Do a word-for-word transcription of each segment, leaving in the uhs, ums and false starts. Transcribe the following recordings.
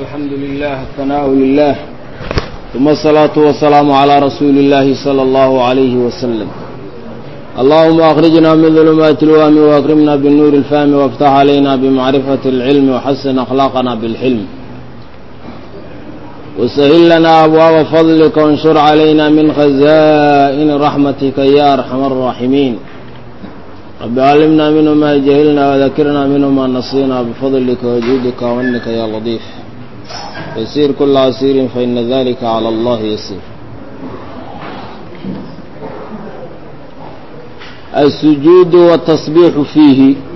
الحمد لله الثناء لله ثم الصلاة والسلام على رسول الله صلى الله عليه وسلم. اللهم أخرجنا من ظلمات الوهم وأكرمنا بالنور الفهم وافتح علينا بمعرفة العلم وحسن أخلاقنا بالحلم وسهل لنا أبواب فضلك وانشر علينا من خزائن رحمتك يا أرحم الراحمين. رب علمنا منه ما جهلنا وذكرنا منه ما نسينا بفضلك وجودك ومنك يا لطيف. يسير كل عسير فإن ذلك على الله يسير. السجود والتصبيح فيه.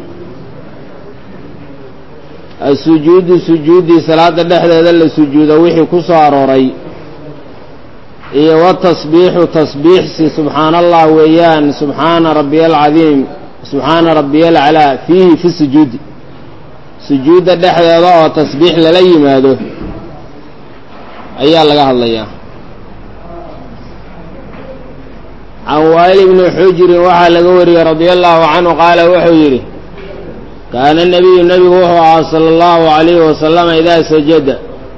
السجود سجود صلاة دحدة السجود وحي كساروري إيه والتصبيح تصبيح سبحان الله ويان سبحان ربي العظيم سبحان ربي العلا فيه في السجود سجود دحدة وتصبيح للي ماذا أيها الله الله يا عن وائل بن حجر وحى لغوري رضي الله عنه قال وحجري كان النبي النبي وهو صلى الله عليه وسلم إذا سجد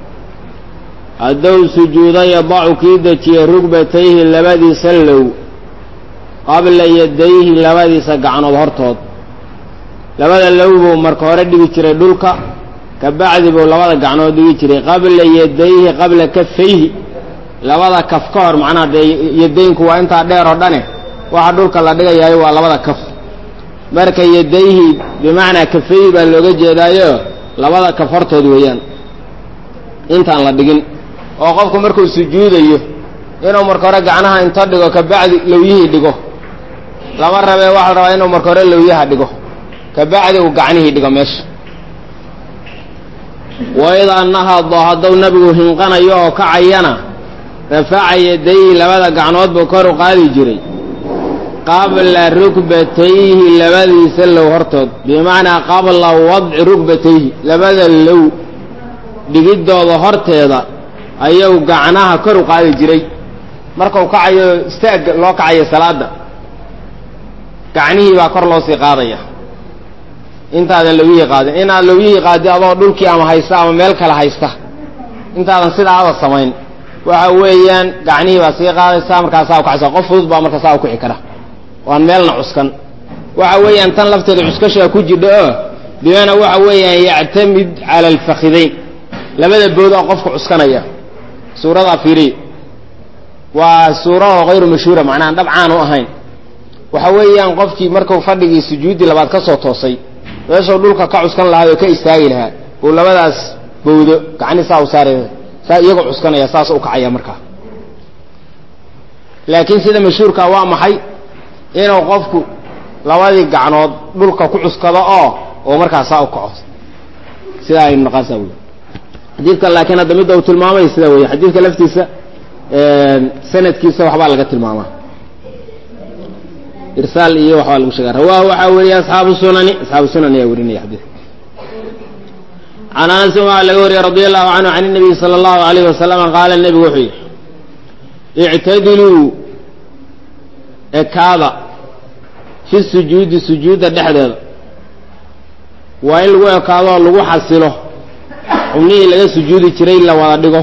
الدو سجودا يضع كيدتي ركبتيه لبدي سلو قبل يديه لبدي سقعن ظهرتود لبدا اللوبو مركورة دي جري دولكا كبعد بو لبدا قعنود دي جري قبل يديه قبل كفيه لبدا كفكور معناه يدين كوا انت دheer oo dhane waxa dhulka la dhigayaa waa labada kaf marka yadayhi bimaana kafay baa looga jeedaayo labada kafartood weeyaan intaan la dhigin oo qofku markuu sujuudayo inuu marka hore gacanaha inta dhigo ka bacdi lawyihi dhigo laba rabe waxa rabaa inuu marka hore lawyaha dhigo ka bacdi uu gacanihi dhigo meesha wayda annaha dhahadu nabigu hinqanayo oo kacayana rafa'a yadayhi labada gacanood buu kor u qaadi jiray قبل ركبتيه لبدي سلو هرتود بمعنى قبل وضع ركبتيه لبدا اللو دغيدودا هرتيدا ايو غعناها كرو قادي جيري marka uu kacayo istaag loo kacayo salaada gacnihi baa kor loo sii qaadaya intaada lawiyi qaadin ina lawiyi qaadi adoo dhulkii ama haysta ama meel kale haysta intaadan sidaada sameyn waxa weeyaan gacnihi baa sii qaadaysa markaas uu kacayso qof fudud baa markaas uu kici kara waan meelna cuskan waxa weeyaan tan lafteeda cuskasha ku jidho diina waxa weeyaan yactamid ala al-fakhidayn labada bood oo qofku cuskanaya suurada fiiri waa suurada غير mashhuura macnaa dabcaan u ahayn waxa weeyaan qofkii markuu fadhigii sujuudi labaad ka soo toosay weesoo dhulka ka cuskan lahaa oo ka istaagi lahaa oo labadaas boodo gacani saa u saaray saa iyagu cuskanaya saas u kacaya marka laakiin sida mashhuurka waa maxay inuu qofku labadii gacanood dhulka ku cuskado oo oo markaas aa u kaco sida ay naqasaw hadidka laakiin hadda mid uu tilmaamay sida way hadidka laftiisa ee sanadkiisa waxba laga tilmaamaa irsaal iyo waxba lagu sheegay rawaa waxa wariya asxaabu sunani asxaabu sunani ay warinaya hadith ana anas wa laga wariya radiyallahu anhu an nabi sallallahu alayhi wasallam qala nabi wuxuu i'tadilu ekaada fi sujuudi sujuuda dhexdeeda waa in lagu ekaado lagu xasilo xubnihii laga sujuudi jiray la wada dhigo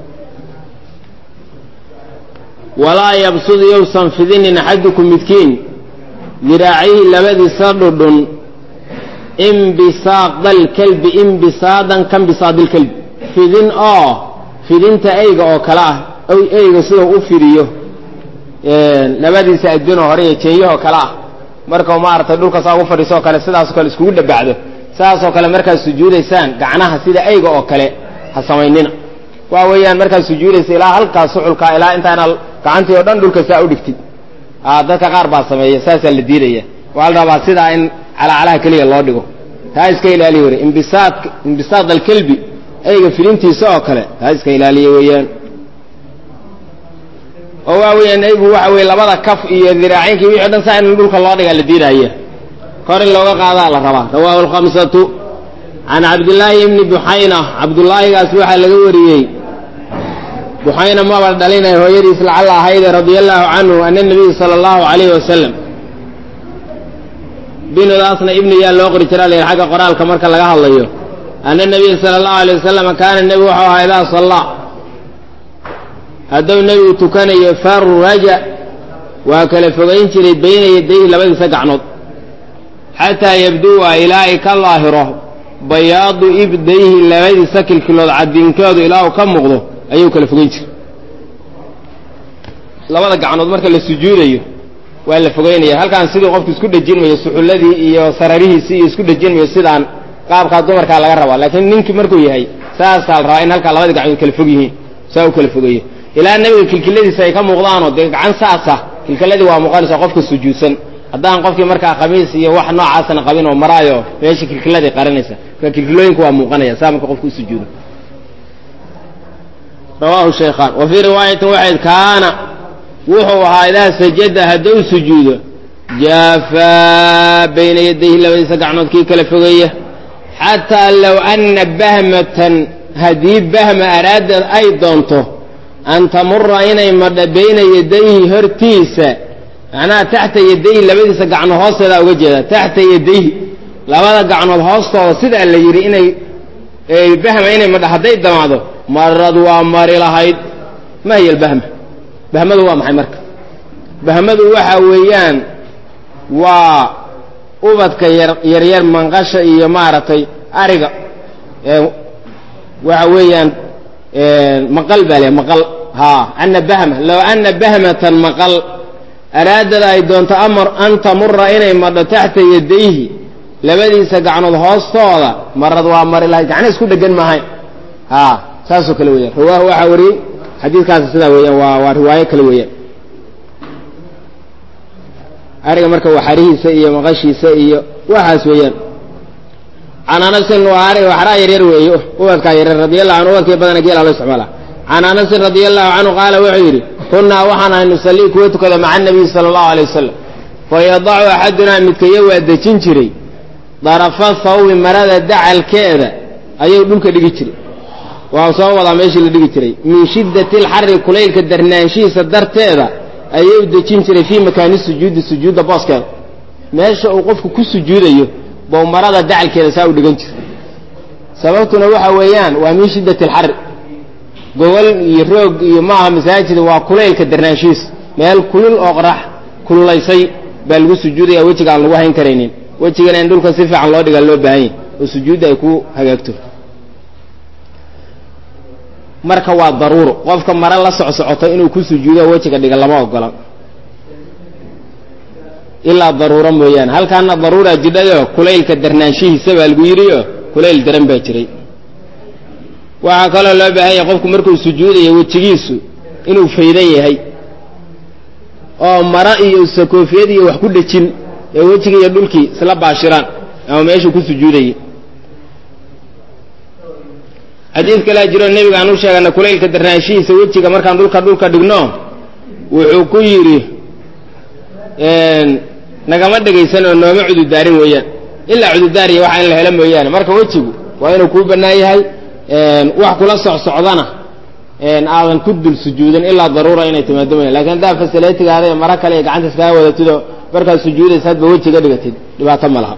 walaa yabsud yawsan fidinin axadukum midkiin diraacihi labadiisa dhudhun imbisaadal kalbi imbisaadan kan bisaadil kalbi fidin oo fidinta eyga oo kale ah eyga sida u fidiyo labadiisa adduun hore ee jeeyaha kala marka ma aragtay dhulka saa ugu fadhiiso kale sidaas kale isku dhabacdo saas oo kale marka sujuudeysaan gacanaha sida ayga oo kale ha sameeynina waa weeyaan marka sujuudeysa ilaa halka suxulka ilaa intaana gacantii oo dhan dhulka saa u dhigtid ah dadka qaar baa sameeya saas la diidaya waa la rabaa sida in ala ala kaliya loo dhigo taa iska ilaaliyo wari imbisaad imbisaad al-kalbi ayga filintiisa oo kale taa iska ilaaliyo weeyaan oo waa weeyaan aygu waxa weey labada kaf iyo diraaciinki wixii dhan saan dhulka loo dhiga la diidaya kor in looga qaada la rabaa rawaahu al-khamsatu an abdullah ibn buhayna abdullah gaas waxa laga wariyay buhayna ma wal dhalinay hooyadiis la allah hayda radiyallahu anhu anna nabi sallallahu alayhi wasallam binu daasna ibn ya loo qori jiray xaga qoraalka marka laga hadlayo أن النبي صلى الله عليه وسلم كان النبي وحوها إذا صلى هذا النبي تكن يفرج وكل فوقين شري بين يديه لبد سقع نض حتى يبدو إلهي كالظاهره بياض إبديه لبد سكل كل عدين كاد إله كم مغضو أيوك كل فوقين شري لبد سقع نض مركل السجود أيه ولا فوقين هل كان سيد قف يسكت الجن ويسح الذي يسرره سي يسكت الجن ويسيدان qaab ka dumarka laga rabaa laakiin ninki markuu yahay saas al raa'in halka labada gacan kala fog yihiin saaw kala fogeeyay ilaa nabiga kilkiladiisa ay ka muuqdaan oo gacan saasa kilkiladii waa muuqaalisa qofka sujuudsan hadaan qofkii markaa qamiis iyo wax noocaas aan qabin oo maraayo meesha kilkiladii qaranaysa ka kilkilooyinku waa muuqanaya saamka qofku sujuudo rawaahu shaykhan wa fi riwaayatin wahid kaana wuxuu ahaa idaa sajada haduu sujuudo jaafa bayna yadayhi labadiisa gacanood kii kala fogeeya حتى لو أن بهمة هذه بهمة أراد أيضا أن تمر إني بين يديه هرتيسة أنا تحت يديه لبدي سقعنا هاصة وجهه تحت يديه لبدا قعنا الهاصة وسيدة اللي يري إني بهمة إني مدى حدي الدماغ مرض ومر لهيد ما هي البهمة بهمة هو محي مركب بهمة هو حويان و ubadka yar yar manqasha iyo maaratay ariga ee waxa weeyaan ee maqal bale maqal ha anna bahma law anna bahmatan maqal araada ay doonto amar anta murra inay maddo taxta yadayhi labadiisa gacanood hoostooda marad waa mari lahayd gacana isku dhagan maahay ha saasoo kale weeyaan riwaahu waxa wari xadiiskaas sida weeyaan waa waa riwaayo kale weeyaan ariga marka waxarihiisa iyo maqashiisa iyo waxaas weeyaan ana nasin waari waxra yaryar weeyo ubadka yaryar radiyallahu anhu ubadka badan geel Allah subhanahu ana nas radiyallahu anhu qala wuxuu yiri kunna waxana nusalli kuwa tukada maca nabi sallallahu alayhi wasallam fayada'u ahaduna midkayo waa dajin jiray darafa sawi marada dacalkeeda ayuu dhulka dhigi jiray waa soo wada meeshii la dhigi jiray min shiddatil harri kulaylka darnaanshiisa darteeda ayuu dajin jiray fi makaan sujuud sujuuda booska meesha uu qofku ku sujuudayo boo marada dacalkeeda saa u dhigan jiray sababtuna waxa weeyaan waa min shiddatil harri gobol iyo roog iyo maaha masaajid waa kulaylka darnaanshiis meel kulul oo qorax kululeysay baa lagu sujuudaya wajiga aan lagu hayn kareenin wajiga in dhulka si fiican loo dhiga loo baahan yahay oo sujuuda ay ku hagaagto marka waa daruuro qofka mara la socsocoto inuu ku sujuudo wajiga dhiga lama ogola ilaa daruuro mooyaan halkaana daruura jidhayo kulaylka darnaanshihiisa baa lagu yiriyo kulayl daran baa jiray waxa kale loo baahan yahay qofku markuu sujuudayo wajigiisu inuu faydan yahay oo mara iyo sakoofiyad iyo wax ku dhajin ee wajiga iyo dhulkii isla baashiraan ama meesha ku sujuudayay xadiis kale jiro nabiga aanu sheegana kulaylka darnaanshihiisa wajiga markaan dhulka dhulka dhigno wuxuu ku yiri een nagama dhageysan oo nooma cududaarin weeyaan illa cududaariya waxa in la helo mooyaan marka wajigu waa inuu ku banaan yahay een wax kula socsocdana een aadan ku dul sujuudan illa daruura inay timaado mooyaan laakiin daa fasaleetigaada mara kale gacanta iska wadatido marka sujuudaysa hadba wajiga dhigatid dhibaato ma laha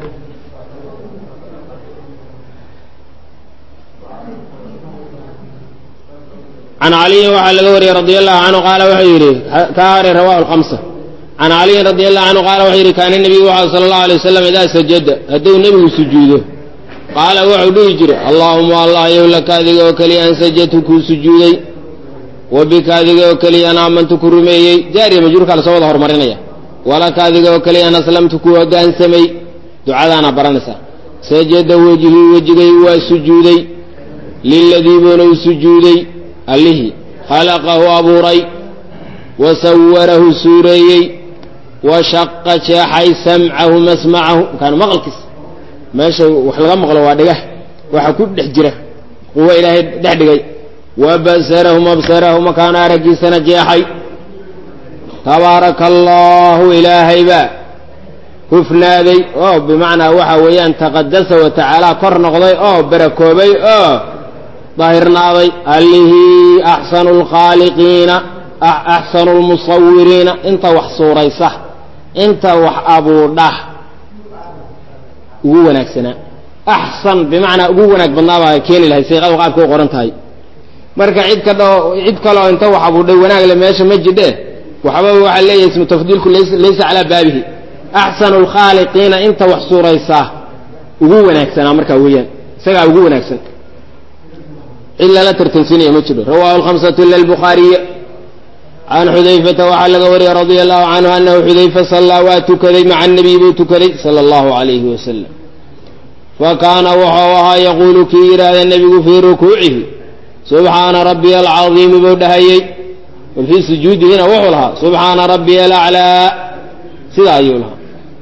عن علي وعلى الغوري رضي الله عنه قال وحيري كار رواه الخمسة عن علي رضي الله عنه قال وحيري كان النبي صلى الله عليه وسلم إذا سجد هدو النبي سجوده قال وحده يجري اللهم الله يولك هذه وكلي أن سجدتك سجودي وبك هذه وكلي أن آمنتك رمي جاري مجرك على صوت هرمرينيا ولك هذه وكلي أن أسلمتك وقان سمي دعاءنا برنسا سجد وجهي وجهي وسجودي للذي بنو سجودي عليه خلقه أبو ري وسوره سوري وشق شاحي سمعه مسمعه كان مغلقس ماشي وحلقه مغلق وادقه وحكود دحجره هو إلهي دحدقي وبصره مبصره مكان رجي سنة جاحي تبارك الله إلهي با كفنا ذي أو بمعنى وحويان تقدس وتعالى قرن قضي أو بركوبي أو ظاهرنا ذي اللي أحسن الخالقين أحسن المصورين انت وحصوري صح انت وح أبو ضح وهو نكسنا axsan bimacnaa ugu wanaag badnaabaa keeni lahay siiqada qaabka u qoran tahay marka cid ka dhao cid kaleo inta wax abudhay wanaag le meesha ma jidhe waxba waxaa leeyahay ismu tafdiilku laysa calaa baabihi axsanu lkhaaliqiina inta wax suuraysaa ugu wanaagsanaa markaa weeyaan isagaa ugu wanaagsan cid lala tartansiinaya ma jiro rawaahu alkhamsatu ila albukhaariy can xudayfata waxaa laga wariyey radia allahu canhu anahu xudayfa sallaa waa tukaday maca anabiy buu tukaday sala allahu calayhi wasalam fa kaana wuxuu ahaa yaquulu kii yidhaahda nebigu fii rukuucihi subxaana rabbiya alcadiimi buu dhahayey wa fii sujuudihina wuxuu lahaa subxaana rabbiya alaclaa sidaa ayuu lahaa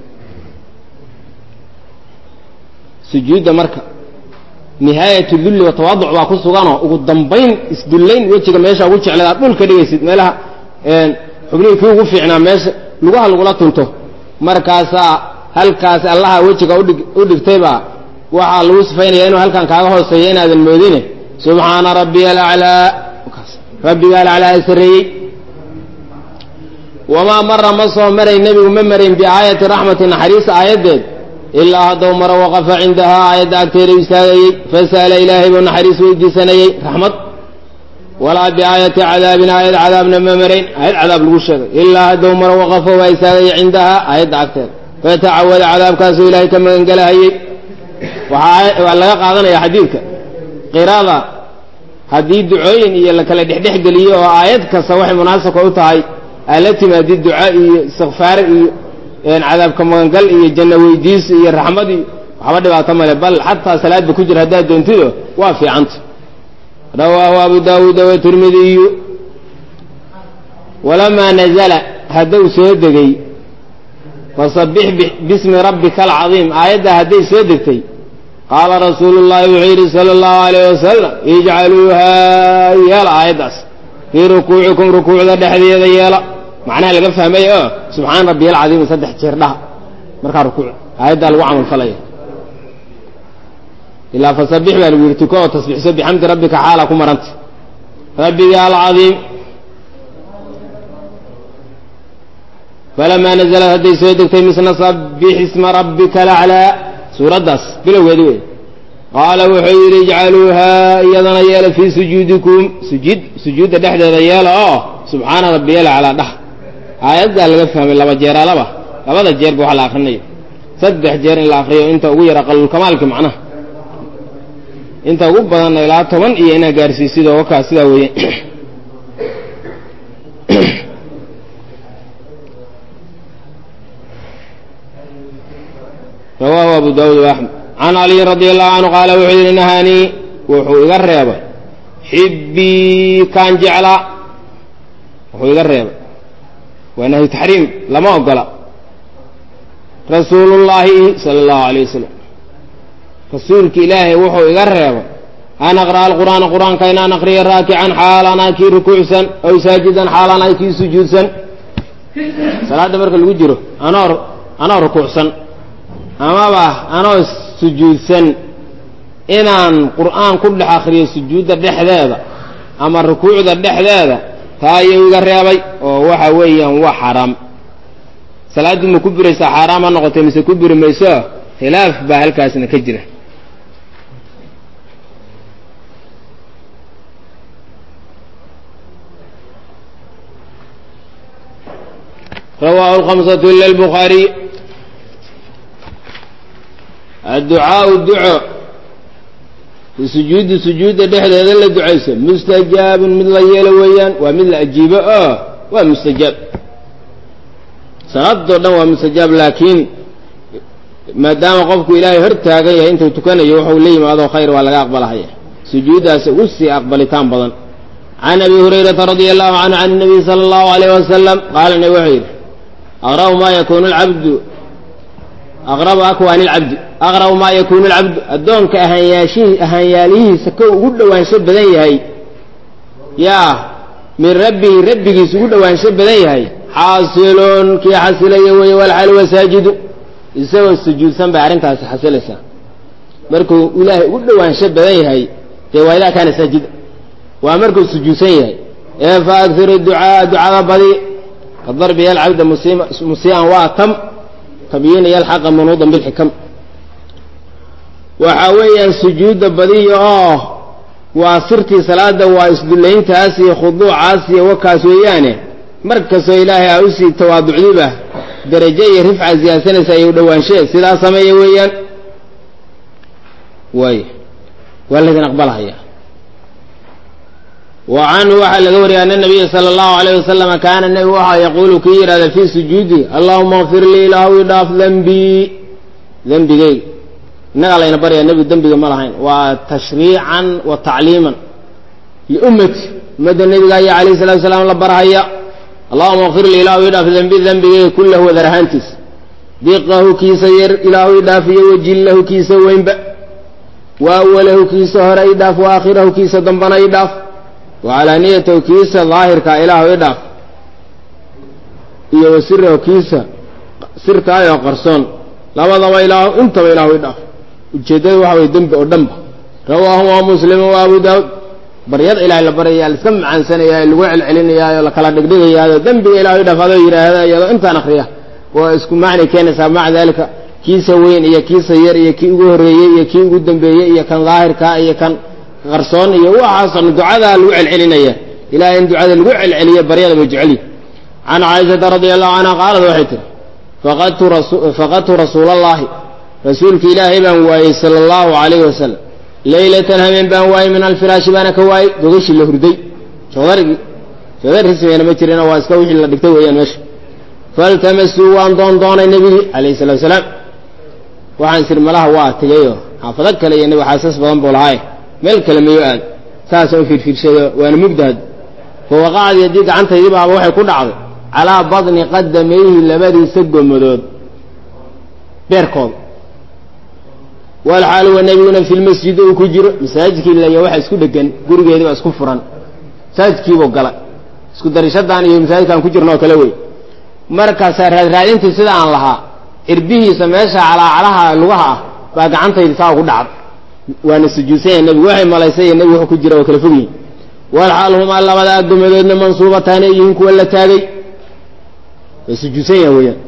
sujuudda marka nihaayatu dulli wa tawaaduc baa ku suganoo ugu dambayn isdullayn wejiga meesha ugu jecladaa dhulka dhigaysid meelaha xubnihii kii ugu fiicnaa meesha lugaha lagula tunto markaasaa halkaas allaha wejiga udhig u dhigtaybaa waxaa lagu sifaynaya inuu halkan kaaga hooseeya inaadan moodine subxaana rabbiya alaclaa rabbiga alaclaa sarreeyey wamaa mara ma soo maray nebigu ma marayn biaayati raxmati naxariis aayaddeed ilaa haddou maro waqafa cindahaa aayadda agteeda istaagayey fasa'ala ilaahay buu naxariis weydiisanayey raxmad walaa biaayati cadaabin aayad cadaabna ma marayn aayad cadaab lagu sheegay ilaa haddou maro waqafo waa istaagayey cindahaa aayadda agteeda fatacawada cadaabkaasuu ilaahay ka magangelahayey waxaa laga qaadanaya xadiidka qirada haddii ducooyin iyo la kala dhexdhex geliyo oo aayad kasta waxay munaasabka u tahay aa la timaadi duca iyo istikfaar iyo cadaabka magangal iyo janno weydiis iyo raxmad iyo waxba dhibaato male bal xataa salaadba ku jira haddaad doontido waa fiicanta rawaahu abu daawuuda watirmidiyu walamaa nazala hadduu soo degay fasabbix bismi rabbika alcadiim aayadda hadday soo degtay qaala rasuulu llahi wuxuu yidhi sala allahu alayh wasalam ijcaluuhaa yeela aayaddaas fii rukuucikum rukuucda dhexdeeda yeela macnaha laga fahmay oo subxaana rabbiya alcadiim saddex jeer dhaha markaa rukuuc aayaddaa lagu camal falaya ilaa fasabbix baa lagu yidhi tuko oo tasbiixso bixamdi rabbika xaala ku maranta rabbiga alcadiim falamaa nazalad hadday soo degtay misna sabbix isma rabbika alaclaa suuraddaas bilowgeedi wey qaala wuxuu yidhi ijcaluuhaa iyadana yeela fii sujuudikum sujuud sujuudda dhexdeeda yeela oo subxaana rabbiya alaclaa dhah aayaddaa laga fahmay laba jeeraalaba labada jeerba waxa la akrinayo saddex jeer in la akriyo inta ugu yara qalulkamaalki macnaha inta ugu badanna ilaa toban iyo inaa gaarsiisido wakaas sidaa weeye rawaahu abu daawuud waaxmed can caliyin radia allahu canhu qaala wuxuu yidhi nahaanii wuxuu iga reebay xibbii kaan jeclaa wuxuu iga reebay waa nahyu taxriim lama ogola rasuulullaahi sala allahu alayh wasalam rasuulki ilaahay wuxuu iga reebay an aqra'a alqur'aana qur'aanka inaan aqriyo raakican xaalanaa kii rukuucsan ow saajidan xaalanaa kii sujuudsan salaadda marka lagu jiro anoo anoo rukuucsan amaba anoo sujuudsan inaan qur'aan ku dhex akriyo sujuudda dhexdeeda ama rukuucda dhexdeeda taa ayuu iga reebay oo waxa weeyaan waa xaraam salaaddu ma ku biraysaa xaaraam ha noqotay mise ku biri mayso khilaaf baa halkaasna ka jira rawaahu alkhamsatu ila albukhaariy adducaau duco sujuudda sujuudda dhexdeeda la ducayso mustajaabun mid la yeelo weeyaan waa mid la ajiibo oo waa mustajaab salaadoo dhan waa mustajaab laakiin maadaama qofku ilaahay hor taagan yahay intuu tukanayo wuxuu la yimaadoo khayr waa laga aqbalahaya sujuuddaas ugu sii aqbalitaan badan can abi hurayrata radia allahu canhu can nabiy sala allahu alayh wasalam qaala nabi wuxuu yidhi aqra'u maa yakuunu alcabdu aqrabu akwaani alcabdi aqra'u maa yakuunu alcabdu addoonka ahaanyaashihii ahaanyaalihiisa ka ugu dhowaansho badan yahay yaa min rabbihi rabbigiis ugu dhowaansho badan yahay xaasilun kii xasilaya weeye walxaal wa saajidu isagoo sujuudsan bay arrintaasi xasilaysaa markuu ilaahay ugu dhowaansho badan yahay dee waa idaa kaana saajida waa markuu sujuudsan yahay ee fa aghiru ducaa ducada badi ka darbiya alcabda musii'an, musii'an waa tam tabyiinaya alxaqa manuudan bilxikam وحاويا سجود بديع آه وصرتي صلاة وإسدلين تاسي خضوع عاسي وكاسويانه مركز إلهي أوسي تواضع ذبه درجي رفع زياسة سيودوان شيء سلا سمي ويان وي والذي نقبلها إياه وعنه وحل قوري أن النبي صلى الله عليه وسلم كان النبي وحا يقول كير هذا في سجودي اللهم اغفر لي له ويضاف ذنبي ذنبي جاي نقل إن بري النبي ذنبي ملهين وتشريعا وتعليما لأمتي مدى النبي عليه الصلاة والسلام لبرها اللهم اغفر لي له ويضاف ذنبي ذنبي جاي كله وذرهانتس ضيقه كيس ير إله يضاف وجله كيس وينبأ وأوله كيس هر يضاف وآخره كيس ضمبنا يضاف وعلى نيته كيس ظاهر كإله يضاف إيه وسره كيس سر كايا قرصون لا وضع إله أنت وإله يضاف وجده وحوي دنب ودنب رواه مسلم وأبو داود بريد إله البرية السمع عن سنة يا الوعل علينا يا ولا كلا دقدقة يا ذنب إله يضاف هذا يرى هذا يا أنت نخريه واسكو معنى كان سمع ذلك كيس وين يا كيس ير يا كي وهرية يا كي قدام بيه يا كان ظاهر كا يا كان غرصون يوحصل دعاء الوعل علينا إلى أن دعاء الوعل عليا بريد وجعلي عن عائشة رضي الله عنها قالت وحيته فقدت رسول فقدت رسول الله رسولك إلهي بن واي صلى الله عليه وسلم ليلة هم بن واي من الفراش بانك واي دوغش اللي هردي شغرقي شغر اسمي أنا مترنا واسكوش اللي دكتور ويا مش فالتمسوا وان دون دون النبي عليه الصلاة والسلام وعن سر ملاه واتجيه حافظك لي النبي حاسس بضم بالهاي ملك لما يقال ساسا في في شيء وانا مجتهد فهو قاعد يديك عنته يجيبها وحي كل عظيم على بطن قدميه لبدي سق مدود بيركض والحال والنبي في المسجد وكجر مساجدك إلا يوحى اسكو دقن قرق يدي اسكو فران مساجدك وقلا اسكو درشد عن مساجدك عن كجر نوع كلوي مركز سار هذا رأينت سيدا عن لها إربيه سماشا على علىها اللغة باقى عنته يلساو قد عض وانا السجوسين النبي وحي ملايسي النبي وحي كجر وكلفقي والحال هم الله مدى أقدم يدودنا منصوبة تانيين كولا تاقي السجوسين ويا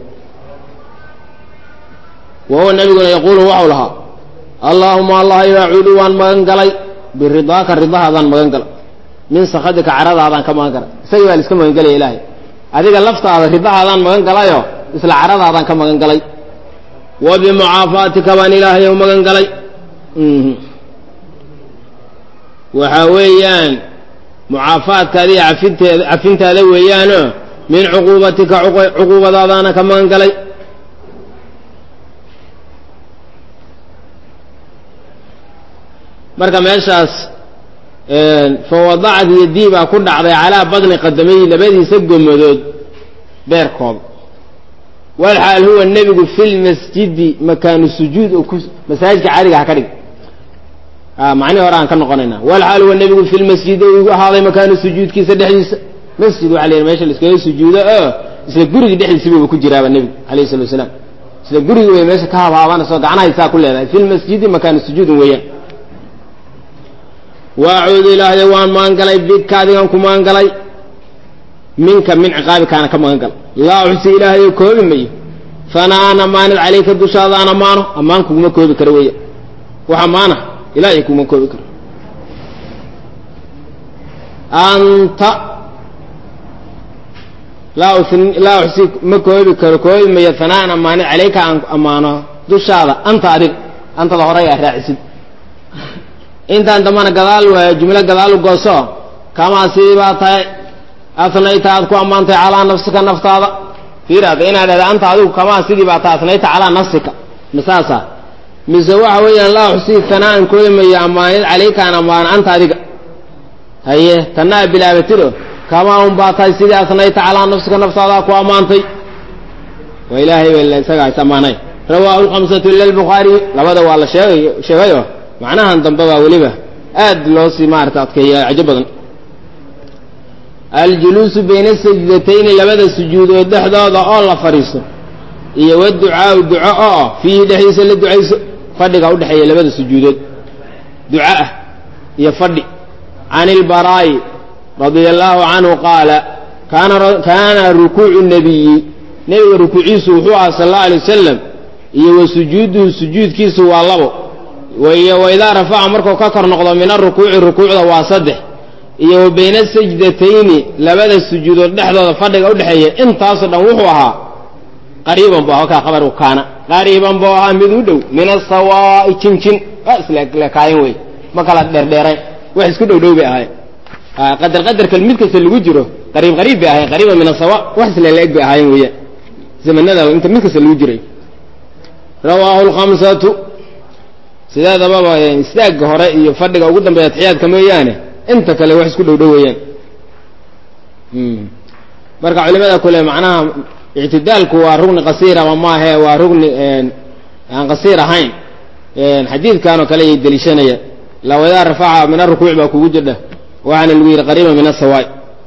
وهو النبي يقول وحولها اللهم الله يعود وان مغنقلي بالرضاك الرضا هذا مغنقل من سخدك عرض هذا كما قال سيوا لسك مغنقلي إلهي هذيك اللفظة هذا الرضا هذا مغنقلي مثل عرض هذا كما مغنقلي وبمعافاتك وان إلهي ومغنقلي وحويان معافاتك هذه عفنت عفنت هذا ويان من عقوبتك عقوبة هذا كما مغنقلي marka meeshaas ee fawadaad yadiiba ku dhacday ala badni qadamay labadiisa gomadood beerkood wal hal huwa nabigu fil masjid makan sujuud oo masaajidka caadiga ka dhig ah macna horaan ka noqonayna wal hal huwa nabigu fil masjid oo ahaaday makan sujuudkiisa dhexdiisa masjid wali meesha la iskaga sujuudo oo isla guriga dhexdiisa buu ku jiraa nabiga kaleey sallallahu alayhi wasallam isla guriga way meesha ka habaabana soo gacanaha ku leedahay fil masjid makan sujuud weeyaan وأعوذ إلهي وأن ما أنقلي بك هذه أنكم ما أنقلي منك من عقابك أنا كما أنقل لا أحسي إلهي كوب مي فأنا أنا مانع عليك الدشاذ أنا مانع أمانكم ما كوب كروية وحمانة إلهي كما كوب كروية أنت لا أحسي لا أحسي ما كوب كروية مي فأنا أنا مانع عليك أمانة دشاذ أنت أدرك أنت ظهرية راعسي انت عندما قال جمله قال قصو كما سيباتي اثنيت اذكو امانت على نفسك نفطا في هذا ان انت ادو كما سيباتي اثنيت على نفسك مساسا مزوح ويا الله حسي ثناء كل ما يامان عليك انا ما انت ادق هي تنا بلا بترو كما هم باتي سيدي اثنيت على نفسك نفطا كو امانتي والهي بالله سغا سماني رواه الخمسه للبخاري لبدا والله شيء شيء معناها ضمبها ولبه اد لو سي مارتات كيا عجبا الجلوس بين السجدتين لبدا السجود ودحدود او لا فريسو iyo wadducaa ducaa fi dhaxaysa la ducayso fadhiga u dhaxeeya labada sujuudood ducaa iyo fadhi anil barai radiyallahu anhu qala kana kana rukuu'u nabiy nabiga rukuuciisu wuxuu ahaa sallallahu alayhi wasallam iyo sujuuduhu sujuudkiisu waa labo وهي وإذا رفع مركو ككر نقض من الركوع الركوع واسده iyo bayna sajdatayn labada sujuudood dhexdooda fadhiga u dhaxeeya intaas dhan wuxuu ahaa qariiban baa ka khabar u kaana qariiban baa mid u dhow min as-sawaa'i jinjin asla la kaayin way ma kala dheer dheeray wax isku dhow dhow bay ahay qadar qadar kalmid kasta lagu jiro qariib qariib bay ahay qariiban min as-sawa' wax isla leeg bay ahay way zamanada inta mid kasta lagu jiray rawaahu al-khamsatu sidaada baba istaag hore iyo fadhiga ugu dambeeya taxiyaadka mooyaane inta kale wax isku dhowdhowayaan hmm marka culimada kale macnaha i'tidaalku waa rugni qasiir ama ma aha waa rugni aan qasiir ahayn een xadiidkan oo kale ay dalishanaya la wada rafa'a min ar-ruku' ba kugu jidha waxana lagu yiri qariiban min as-sawa'i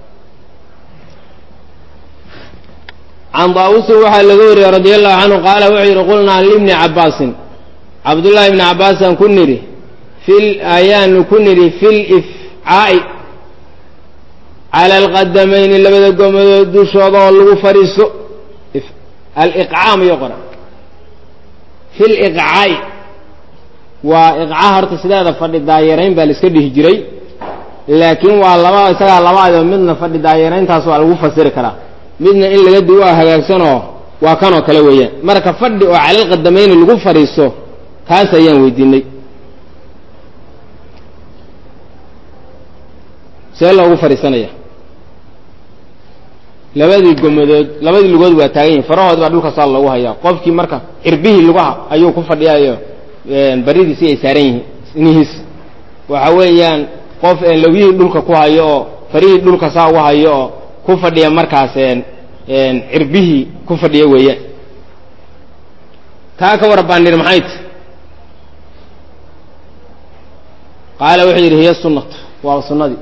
an daawus waxa lagu yiri radiyallahu anhu qala wa yiri qulna li ibn abbas abdullah ibn abbas an kuniri fil ayan kuniri fil if عاي على القدمين لبدا قومدود دوشودا لو فريسو الاقعام يقرا في الاقعاء واقعاء هرت سداده فدي دايرين با لسك دخ جيري لكن waa laba isaga labaad midna fadhi daayeerayn taas waa lagu fasiri karaa midna in laga duwa hagaagsano waa kan oo kale weeyaan marka fadhi oo calal qadamayn lagu fariiso taas ayaan weydiinay seel lagu fariisanaya labadii gomadood labadii lugood waa taagan farahood baa dhulka saal lagu hayaa qofkii marka irbihi lugaha ayuu ku fadhiyayo een baridiisi ay saaran yihiin inihis waxa weeyaan qof ee lawiyi dhulka ku hayo oo farihi dhulka saa u hayo oo ku fadhiya markaas een een irbihi ku fadhiya weeyaan taa ka warbaanir maxayd qaala wuxuu yiri hiya sunnah waa sunnadii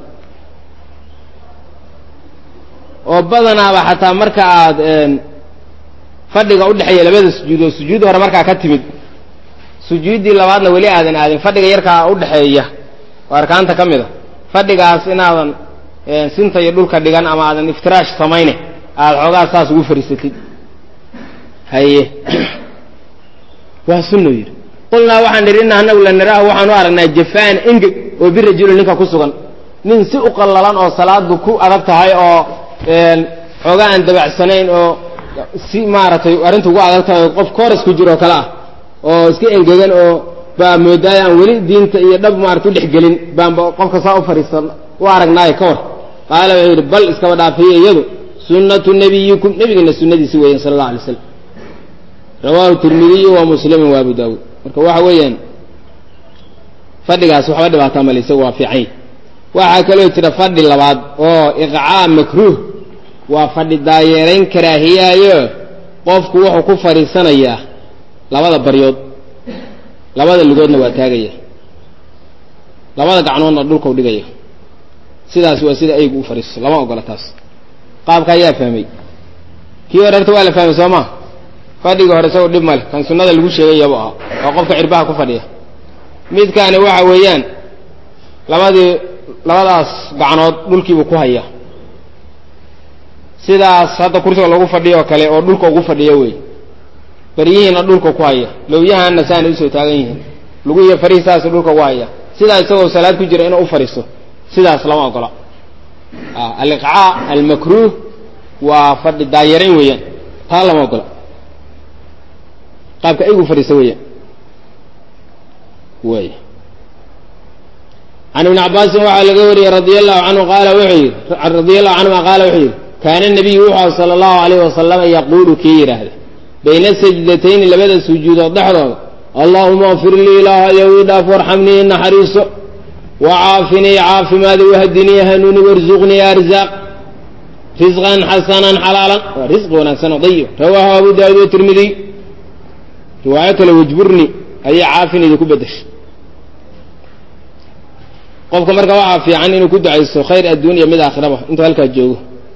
oo badanaaba xataa marka aad een fadhiga u dhaxeeya labada sujuud oo sujuud hore marka ka timid sujuudii labaadna wali aadan aadin fadhiga yarka u dhaxeeya warkaanta kamida fadhigaas inaadan een sinta iyo dhulka dhigan ama aadan iftiraash sameeyne aad xogaa saas ugu fariisatid haye waa sunno yir qulna waxaan dhirinaa anagu la niraaho waxaan u aragnaa jafaan ingeg oo bir rajul ninka ku sugan nin si u qallalan oo salaadu ku adag tahay oo een xogaan dabacsanayn oo si maaratay arintu ugu adag tahay qof koors ku jiro kala oo iska engegan oo ba moodayaan wali diinta iyo dhab maartu dhixgelin baan qofka saa u fariisan u aragnaay ka war qaala wuxuu bal iska wadaafiye iyadu sunnatu nabiyikum nabigina sunnadiisi weeyeen sallallahu alayhi wasallam rawaahu tirmidhi wa muslim wa abu daawud marka waxa weeyaan fadhigaas waxa dhibaato malaysa waa fiicay waxa kale oo jira fadhi labaad oo iqaa makruh waa fadhi daayeerayn karaahiyayo qofku wuxuu ku fariisanayaa labada baryood labada lugoodna waa taagaya labada gacnoodna dhulka u dhigaya sidaas waa sida aygu u fariiso lama ogola taas qaabka ayaa fahmay kii horta waa la fahmay Soomaa fadhiga hore soo dhib mal kan sunnada lagu sheegayaba ah oo qofka cirbaha ku fadhiya midkaana waxa weeyaan labadii labadaas gacnood dhulkiiba ku haya sidaas hadda kursiga lagu fadhiyo kale oo dhulka ugu fadhiyo way bariyihiina dhulka ku haya looyahaana saan u soo taagan yihiin lagu iyo fariisaas dhulka ku haya sidaa isagoo salaad ku jira inuu u fariisto sidaas lama ogola ah al-iqaa al-makruh wa fadhi daayeerayn weeyaan taa lama ogola qaabka ay ugu fariiso weeyaan way عن ابن عباس وعلى قوري رضي الله عنه قال وحي رضي الله عنه قال وحي كان النبي صلى الله عليه وسلم يقول كيرا بين السجدتين لبدا السجود الضحر اللهم اغفر لي لا يودا وارحمني ان حريص وعافني عاف ماذا وهدني هنوني وارزقني ارزاق رزقا حسنا حلالا ورزق ونسن ضيق رواه ابو داود والترمذي روايه لو اجبرني اي عافني ذو كبدش qofka marka waxa fiican inuu ku duceysto khayr adduunyo mid aakhiraba inta halka joogo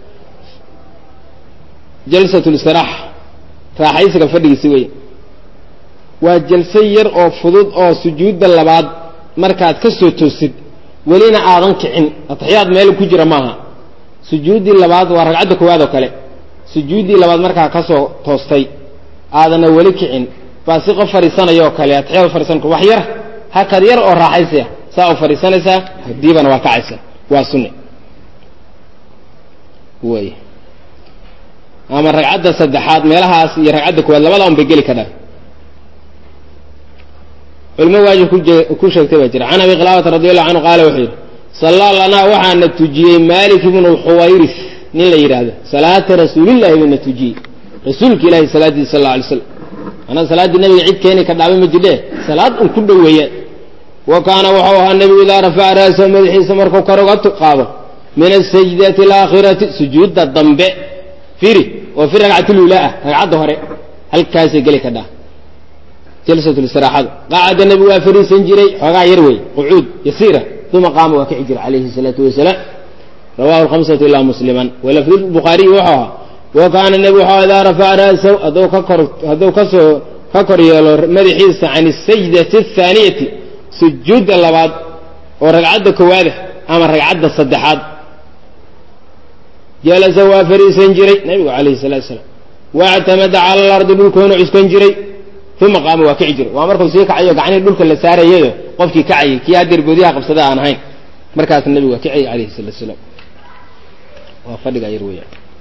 jalsatul istirah raaxaysiga fadhigiisa weey waa jalsa yar oo fudud oo sujuudda labaad markaad ka soo toosid walina aadan kicin atxiyaad meel ku jira maaha sujuudi labaad waa ragcadda koowaad oo kale sujuudi labaad markaa ka soo toostay aadana wali kicin baa si qof fariisanayo kale atxiyaad fariisanku wax yar hakad yar oo raaxaysa saa u fariisanaysaa hadiibana waa kacaysa waa sunne way ama ragcadda saddexaad meelahaas iyo ragcadda koowaad labada un bay geli kadhaa علم واجب كل شيء تبجر عن أبي قلابة رضي الله عنه قال وحيد صلى لنا وحنا تجي مالك بن الحويرث نلا يراده صلاة رسول الله بن تجي رسولك الله صلاة صلى الله عليه وسلم أنا صلاة النبي عيد كاني كدعوة مجده صلاة كل ويا وكان وحوها النبي إذا رفع رأسه مدحي سمرك وكرغت قابه من السجدة الآخرة سجود الضمب فيري وفي ركعة الأولى ركعة ظهر هل كاسي قال كذا جلسة الاستراحة قعد النبي وفريس جري وقع يروي قعود يسيرة ثم قام وكعجر عليه الصلاة والسلام رواه الخمسة إلا مسلما ولفظ البخاري وحوها وكان النبي إذا رفع رأسه هذو ككر هذو كسو ككر يلور مدحيس عن السجدة الثانية سجود اللباد ورقعد كواده أما رقعد الصدحات جلس وفريس جري النبي عليه الصلاة والسلام واعتمد على الأرض بالكون عسكن جري ثم قام وكعجر وأمركم سيك عيو قعني دولك اللي سارة يده قفكي كعي كي هادر بوديها قبصدا عن هين مركز النبي وكعي عليه الصلاة والسلام وفرق يروي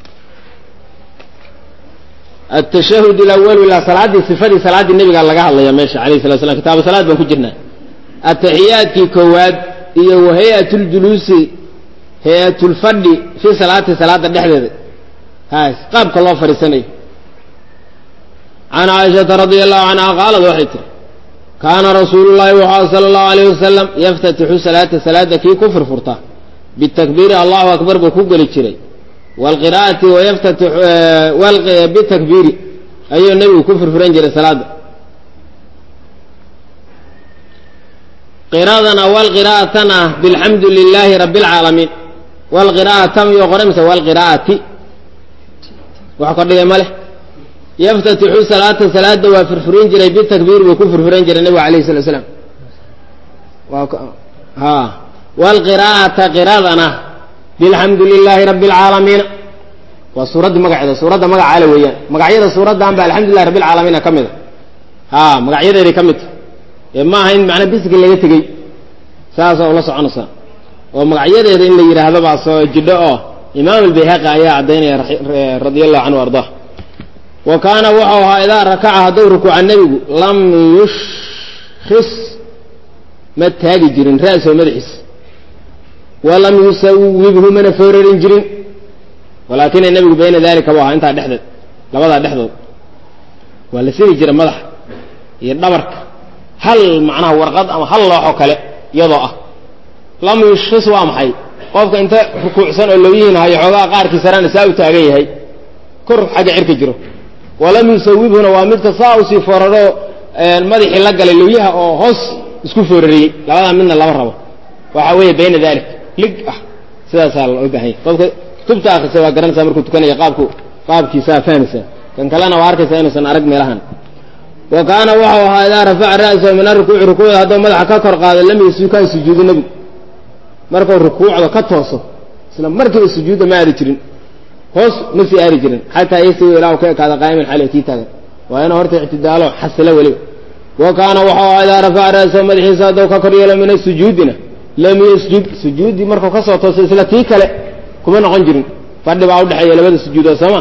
التشهد الأول ولا صلاة صفة صلاة النبي قال لقاها الله يا ماشي عليه الصلاة والسلام كتاب صلاة بنكجرنا التحيات كي كواد هي وهيئة الجلوس هيئة الفرد في صلاة صلاة الدحدة هاي قابك الله فرسني عن عائشة رضي الله عنها قالت وحيت كان رسول الله صلى الله عليه وسلم يفتتح صلاة صلاة كي كفر فرطة بالتكبير الله أكبر بكبر الشري والقراءة ويفتتح بالتكبير أي النبي كفر فرنجر صلاة قراءة والقراءة بالحمد لله رب العالمين والقراءة تم يقرمس والقراءة وحقر لي ماله يفتتح صلاة صلاة وفرفرين جري بالتكبير وكفر فرنجر النبي عليه الصلاة والسلام وك... ها والقراءة قراءة بالحمد لله رب العالمين وسورة مقعدة سورة مقع علوية مقعدة سورة دام بالحمد لله رب العالمين كمدة ها مقعدة اللي كمدة ما هين معنى بيسك اللي يتقي ساسا ولا صعنصا ومقعدة اللي يرى هذا بعض جداء إمام البيهقي يا عدين رضي الله عنه وارضاه وكان وحوها إذا ركعها دورك عن النبي لم يشخص ما تهاجي جرين رأسه مدحس ولم يسوبه من فورر جرين ولكن النبي بين ذلك وها انت دحدد لبدا دحدود ولا سيري جرى مدح يدبرك هل معناه ورقد أما هل لوحو كله يضاء لم يشخص وامحي قفك انت ركوع سنة اللويين هاي حوغا قاركي سران ساو تاغي هاي كر حاجة عرك جرو ولم يسوبه نوامد تصاوسي فررو المدح اللقل اللويها او هوس اسكو فرري لبدا منا لما ربا وحاوية بين ذلك لق اه سيدا سال الأوبهي قفك كتبت آخر سوا قرن سامركو تكني قابكو قابكي سا فانسا كان كلانا واركي سينسا نارق ميلهان وكان وحوها إذا رفع رأسه من الركوع ركوع هذا مدح ككر قال لم يسوكان سجود النبي مركو الركوع وكتوصه سلام مركو السجود ما أريجرين هوس نسي أريجرين حتى يسوي له كيك هذا قائم الحالة تيتا وأنا هرت اعتداله حسله ولي وكان وحوها إذا رفع رأسه مدح ساده ككر يلا من السجودنا لم يسجد سجود مركو كسوته سلسلة تيكله كمان نعنجرين فرد بعود حي لبد السجود السماء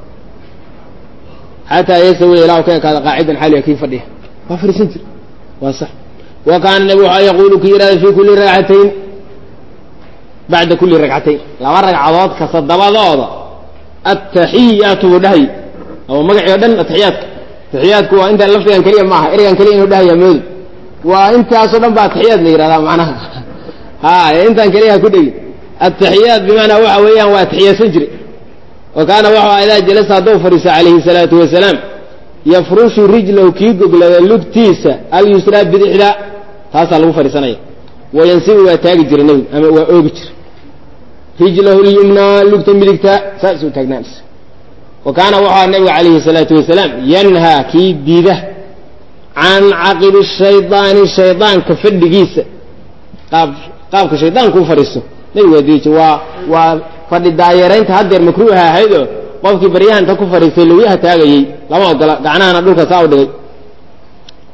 حتى يسوي له كيك هذا قاعدا حالة كيف فديه ما فرق سنتر وصح وكان النبي يقول كيرا في كل ركعتين بعد كل ركعتين لو ركعات كصدبا ضوضا التحيات ودهي او مقع يدن التحيات تحياتك وانت لفتان كليه معها اريان كليه ودهي يمود وانت اصلا با تحيات لي يرادا معناها ها انت كليه كدغي التحيات بمعنى waxa weeyaan waa taxiyaysan jiri وكان waxa ila jalasa doo farisa alayhi salatu wasalam yafrushu rijlahu ki goglada lugtiisa al yusra bidixda taasa lagu farisanaya وينسب وتاجي جرنبي أما وأوجر رجله اليمنى لقط ملكتا سأسو تجناس وكان وحى النبي عليه الصلاة والسلام ينهى كي ديده عن عقل الشيطان الشيطان كفد جيس قاب قاب كشيطان كفرسه نبي وديش و وفد الدائرين تهدر مكروها هيدو قف بريان تكفرسه لويها تاجي لما قال قعنانا دوك ساودي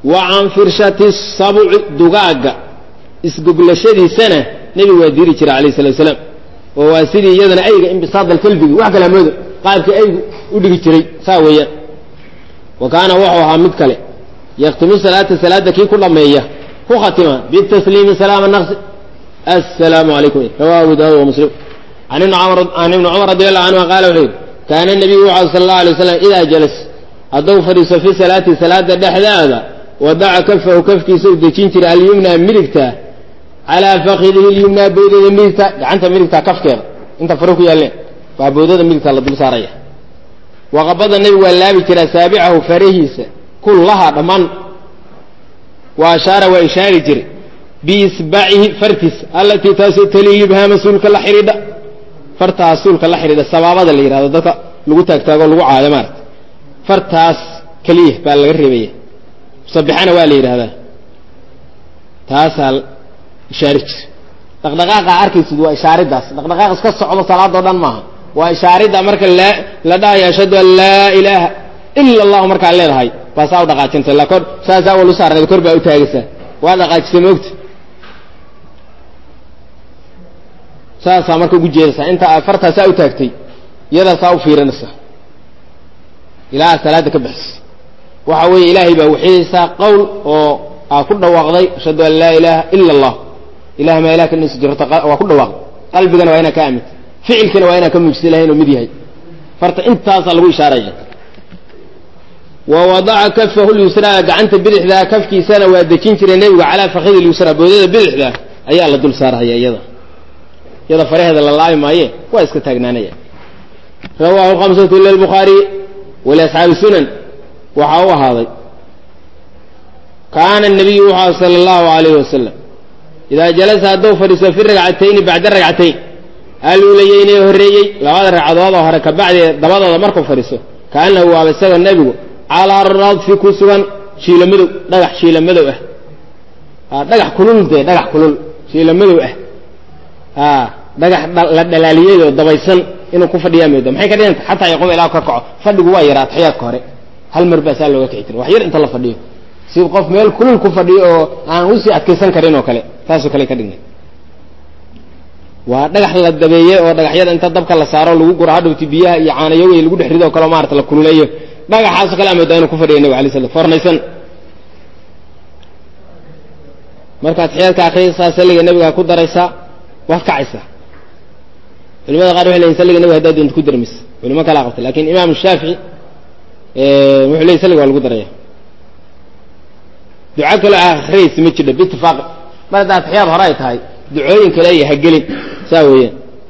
وعن فرشة السبع دقاق اسقبلشدي سنة نبي وديري جرى عليه الصلاة والسلام وواسيدي يدنا أيغا انبساط الكلب وحكا لماذا قال كي أيغا ودقي جري ساويا وكان وحوها مدكلي يختم صلاة صلاة كي كل ما هي هو ختمة بالتسليم سلام النقص السلام عليكم رواه داود ومسلم عن ابن عمر عن ابن عمر رضي الله عنه قال وحيد كان النبي صلى الله عليه وسلم إذا جلس أضو فرس في صلاة صلاة دحذا ودع كفه كفكي سود تشنتر اليمنى ملكته على فخذه اليمنى بيده ملكته أنت ملكته كفك أنت فروك يا لين فبيده ملكته الله دل ساريه وقبض النبي والله بكرا سابعه فريهس كلها ضمان وأشار وإشار جري بإصبعه فرتس التي تلي بها مسؤولك الله حريدة فرتها مسؤولك الله حريدة السبابة اللي يرى ذلك لو تكتاغ لو عالمات فرتاس كليه بالغربية سبحانه والي هذا تاسال إشارة دقدقاق أركيس دو إشارة داس دقدقاق اسك الصعوبة صلاة دودان معها وإشارة مرك لا لدى يشهد أن لا إله إلا الله مرك على هاي فساو دقاتين سلا كور ساسا ولو صار ذكر بأو تاجسه وهذا قاعد سموت ساسا مرك وجيرسا أنت فرتها ساو تاكتي يدا ساو في رنسه إلى ثلاثة بحث وحوي إلهي بوحيسا قول وكل واقضي أشهد أن لا إله إلا الله إله ما إله كنس جرت وكل واقض قلبنا وين كامت فعل كنا وين كم مجسلهين ومديهي فرت أنت أصل هو إشارة ووضع كفه اليسرى قعنت بدح ذا كفكي سنة وادكين في النبي على فخذ اليسرى بودد بدح ذا أي الله دول صار هي يدا يدا فريه هذا الله ما هي كويس كتاجنانية رواه خمسة للبخاري والأصحاب السنن وحاوى هذا كان النبي صلى الله عليه وسلم إذا جلس هدو فرس في الركعتين بعد الركعتين الأوليين والريي لو هذا الرعض وهرك بعد ضباط مركب فرسه كأنه هو بسبب النبي على الرض في كسوان شيل مدو دغح شيل مدو اه دغح كلول ده دغح كلول شيل مدو اه ها دغح دلاليده دبيسن inuu ku fadhiyaa meedo maxay ka dhiganta xataa yaqoon ilaa ka kaco fadhigu waa yaraa taxiyadka hore hal mar baa saa looga kicin wax yar inta la fadhiyo si qof meel kulul ku fadhiyo oo aan u sii adkeysan karin oo kale taasoo kale ka dhigay waa dhagax la dabeeyay oo dhagaxyada inta dabka la saaro lagu guro hadhowti biyaha iyo caanayo ay lagu dhixrido kala maarta la kululeeyo dhagaxaas kale ama inuu ku fadhiyo nabi cali sallallahu alayhi wasallam marka taxiyadka akhriisa saliga nabiga ku daraysa wax kacaysa لماذا قالوا إحنا نسلق النبي هداد أنت كدر مس ولما كلا قلت لكن إمام الشافعي محلي يسلق على القدرة دعاء كلا آخرين سميت كده باتفاق ما ده تحيار هرايت هاي دعوين كلا يهجلين ساويين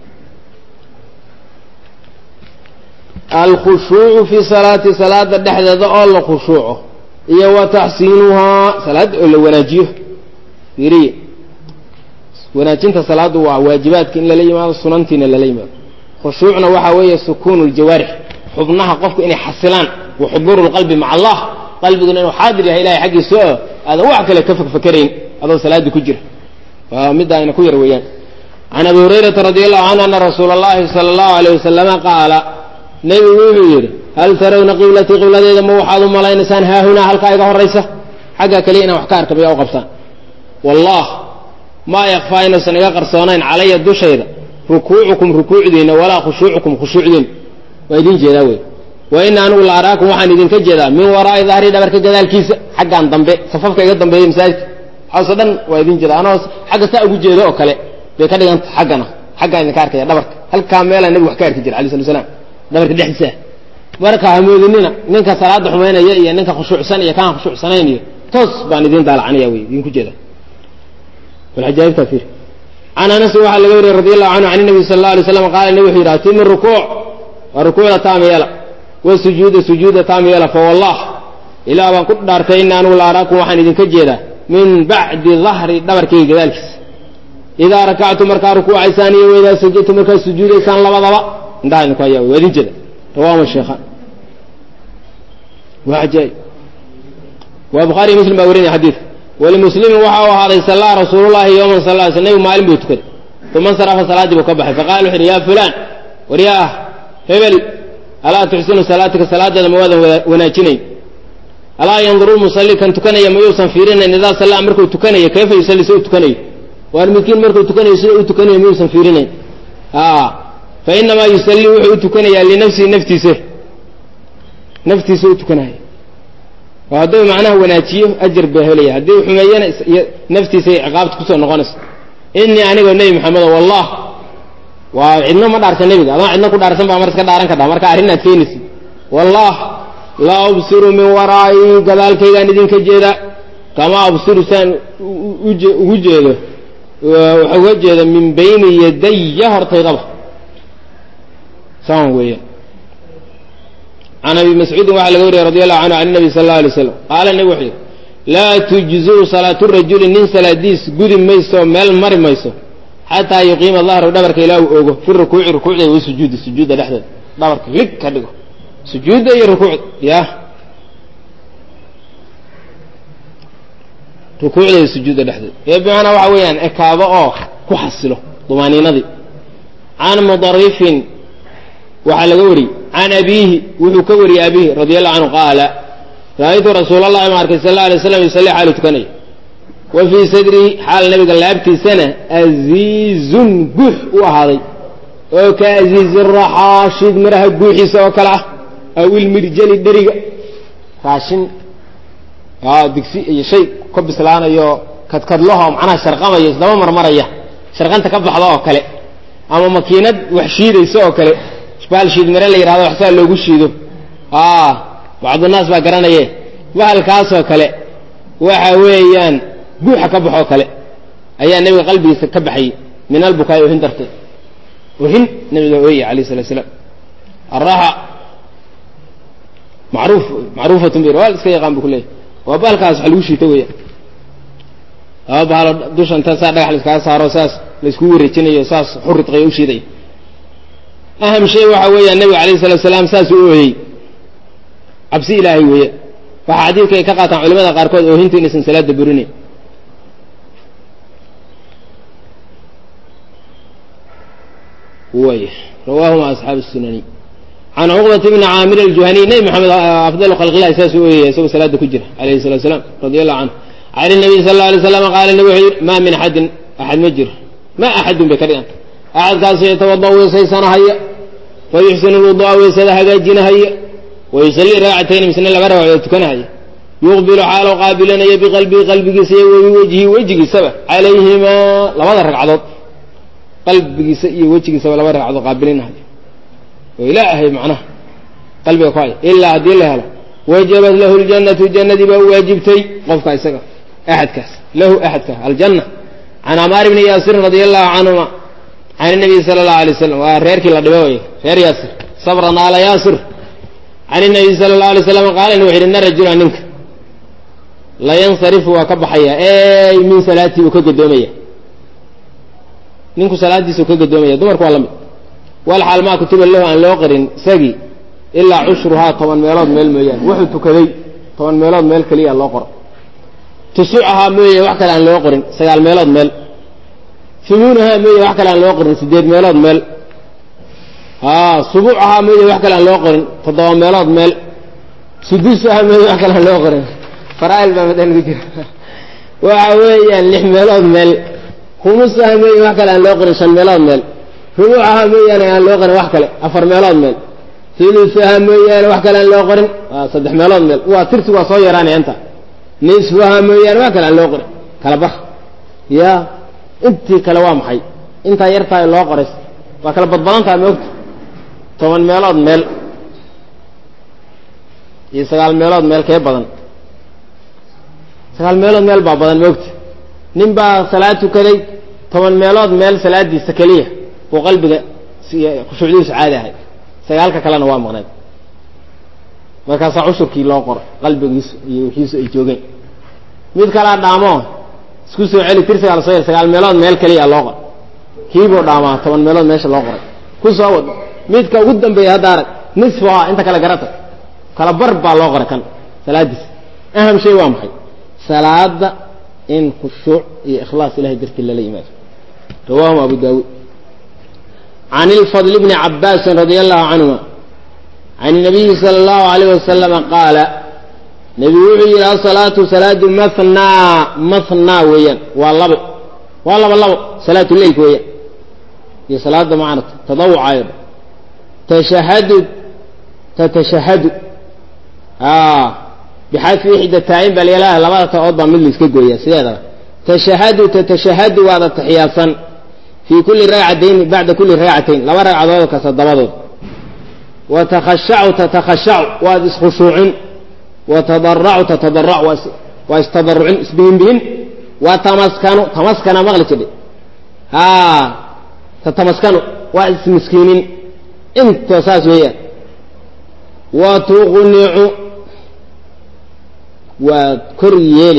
الخشوع في صلاة صلاة الدحدة ده الله خشوعه هي وتحسينها صلاة الولاجيه يري وناجنت صلاة وواجبات إن لليما سننتين لليما خشوعنا وحوية سكون الجوارح حضنها قفك إني حسلان وحضور القلب مع الله قلب إنه حاضر يا إلهي حق سوء هذا وعك لكفك فكرين هذا صلاة كجر فمدى إن كجر ويان عن أبي هريرة رضي الله عنه أن رسول الله صلى الله عليه وسلم قال نبي وير هل ترون قبلتي قبلتي إذا موحد ملا إنسان ها هنا هل كايقه الرئيسة حقا كلينا وحكارك بيا وقبسان والله ما يخفى إنه سنقا قرصانين علي الدوشيدة ركوعكم ركوع دين ولا خشوعكم خشوع دين ويدين جداوي وإن أنا أقول أراكم واحد يدين كجدا من وراء ظهري دبرك جدا الكيس حقا ضمبي صففك يقدم بي مساجد حصدا ويدين جدا أنا حقا سأقول جدا وكالي بيكالي أنت حقنا حقا إذا كارك دبرك هل كاميلا النبي وحكارك جدا عليه الصلاة والسلام دبرك دحساه بركة همودننا ننك صلاة حمينة يأي ننك خشوع سنة كان خشوع سنين تص بان دين دال عني وي دين كجدا والعجائب كثير عن أنس وحل غيره رضي الله عنه عن النبي صلى الله عليه وسلم قال النبي حيراتي من الركوع والركوع تام يلا والسجود سجود تام يلا فوالله إلى أن كنت دارتين أنه لا أراكم وحن إذن كجيدا من بعد ظهر دبركي كذلك إذا ركعت مركع ركوع ثاني وإذا سجدت مركع سجود ثاني لبا ضبا انتهى إنك وياه وإذن جدا رواه الشيخان وعجائب وبخاري مسلم أوريني حديث ولمسلم وحاو هذا صلى رسول الله يوم صلى الله عليه وسلم مالين بيتكد ثم انصرف صلاة بكبح فقالوا يا فلان ورياه هبل ألا تحسن صلاتك صلاة المواد وناجنين alaa yanduru lmusalli kan tukanaya mayuusan fiirinayn idaa sallaa markuu tukanayo kayfa yusalli si u tukanayo waar midkiin markuu tukanayo sida u tukanayo mayuusan fiirinayn fa inamaa yusallii wuxuu u tukanayaa linafsihi naftiisa naftiisa u tukanaya oo hadduu macnaha wanaajiyo ajar baa helaya haddii xumeeyana naftiisay ciqaabta kusoo noqonaysa inii anigoo nebi maxamedo wallah waa cidno ma dhaarsan nebiga adaan cidno ku dhaarsan baa mar iska dhaaran kadhaa marka arrin aad keenaysid wallah laa ubsiru min waraa'i gadaalkaygaan idinka jeeda kamaa absiru saan ugu jeedo waxa uga jeeda min bayni yadaya hortaydaba saan weeye can abi mascuudin waxaa laga wariyey radi allahu canhu can nabi sala alla alay slam qaala nebi wuxuu yidhi laa tujzuu salaatu rajuli nin salaadiis gudi mayso meel mari mayso xataa yuqiima dahrahu dhabarka ilaa uu ogo fi rukuuci rukuucda wa sujuudi sujuudda dhexdeeda dhabarka lig ka dhigo sujuudda iyo rukuucda ya rukuucda iyo sujuudda dhexdeeda ee bimacnaa waxa weeyaan ekaabo oo ku xasilo dumaaniinadii can mudarifin waxaa laga wariyey can abiihi wuxuu ka wariyey abihi radi allahu canhu qaala ra'aytu rasuula allahi ma arkay sal alla alay slam yusalli xaalu tukanaya wa fii sadrihi xaal nabiga laabtiisana aziizun guux u ahaaday oo ka aziizi raxaashid miraha guuxiisa oo kale ah aw ilmirjali dheriga raashin digsi iyo shay ka bislaanayo kadkadlaho macnaha sharqamaya isdaba marmaraya sharqanta ka baxda oo kale ama makiinad wax shiidaysa oo kale baal shiid mare la yidhahdo waxsaa loogu shiido bacdunaas baa garanaye bahalkaasoo kale waxa weeyaan guuxa ka baxoo kale ayaa nebiga qalbigiisa ka baxayay min albukaai ohin darteed ohin nabiga ooye alayh salatu salaam araaxa macruuf macruufatun bir waa la iska yaqaan bu ku leeyahy waa bahalkaas wax lagu shiito weya laba bahalo dusha inta saa dhagax la iskaga saaro saas la iskugu wareejinayo saas xuridqayo u shiiday aham shay waxa weeyaan nebiga alayh salatu salaam saas u ooyey cabsi ilaahay weeye waxaa xadiidka ay ka qaataan culimada qaarkood oohinta inaysan salaada burinayn way rawaahuma asxaabu sunani can cuqbata bni caamir aljuhaniy nebi maxamed afdalu khalqillahi saas u ooyaya isagoo salaada ku jira alayhi salatu salaam radi allahu canhu can inabiy sala alla alay slam qaala nebi wuxuu yidhi maa min axadin axad ma jiro ma axadun bay ka dhiganta axadkaasoo yatawada weesaysanahaya fa yuxsinu lwudu'a weysada hagaajinahaya wayusallii raacatayni misna laba ragcadood tukanahaya yuqbilu xaalow qaabilanaya biqalbihi qalbigiisa iyo wabiwejhi wejigiisaba calayhimaa labada ragcadood qalbigiisa iyo wejigiisaba laba ragcadood qaabilinahaya oo ilaahay macnaha qalbiga ku haya ilaa haddii la helo wajabat lahu ljannatu jannadii baa u waajibtay qofka isaga axadkaas lahu axadka aljanna can amaar bni yaasirin radia allahu canhuma can inabiy sala allahu alay wasalam waa reerkii la dhiba way reer yaasir sabran ala yaasir can inabiy sala allahu alay slam qaala wuxu yidhi ina rajula ninka la yansarifu waa ka baxaya ey min salaatii uu ka gadoomaya ninku salaadiisa uu ka gadoomaya dumarku waa la mid wal xaal maa kutiba lahu aan loo qarin isagii ilaa cushruhaa toban meelood meel mooyaane wuxuu tukaday toban meelood meel keliya loo qoro tusucahaa mooye wax kale aan loo qorin sagaal meelood meel umuunahaa mooye wax kale aan loo qorin siddeed meelood meel subuucahaa mooye wax kale aan loo qorin toddoba meelood meel suduusahaa mooye wax kale aan loo qorin faraail baa madalgu jira waxa weeyaan lix meelood meel khumusahaa mooye wax kale aan loo qorin shan meelood meel rubuucahaa mooyaane aan loo qorin wax kale afar meelood meel hulusahaa mooyaane wax kale aan loo qorin saddex meelood meel waa tirsi waa soo yaraanaya inta nisfahaa mooyaane wax kale aan loo qorin kala bar ya intii kale waa maxay intaa yartaay loo qoray waa kala badbadantaha moogta toban meelood meel iyo sagaal meelood meel kee badan sagaal meelood meel baa badan moogta nin baa salaad tukaday toban meelood meel salaadiisa keliya oo qalbiga khushuucdiisu caadi ahay sagaalka kalena waa maqneed markaasaa cushurkii loo qoro qalbigiisu iyo wixiisu ay joogeen mid kalaa dhaamo isku soo celi tirsigaa la soo yar sagaal meelood meel keliya loo qoro kiibuu dhaamaa toban meelood meesha loo qoray ku soo wado midka ugu dambeeya hadda arag nisfa inta kale garata kala bar baa loo qoray kan salaadiis aham shay waa maxay salaada in khushuuc iyo ikhlaas ilahay dartii lala yimaado rawaahu abu daawuud can ilfadl bni cabaasin radia allahu canhuma can nabiyi sala allahu alayh wasalama qaala نبي وحي الصلاة صلاة مثنى مثنى ويا والله والله والله صلاة الليل ويا هي صلاة معنا تضوع عير تشهد تتشهد آه بحيث إحدى التعين بل يلا لما تأضى من اللي سكجوية سيادة تشهد تتشهد وهذا تحياصا في كل ركعتين بعد كل ركعتين لما ركع ذلك صدمته وتخشع تتخشع وهذا خشوع وتضرع تتضرع واستضرع اسبهم بهم وتمسكنوا تمسكن مغلق لي ها تتمسكنوا واسم مسكين انت اساس هي وتغنع وكريل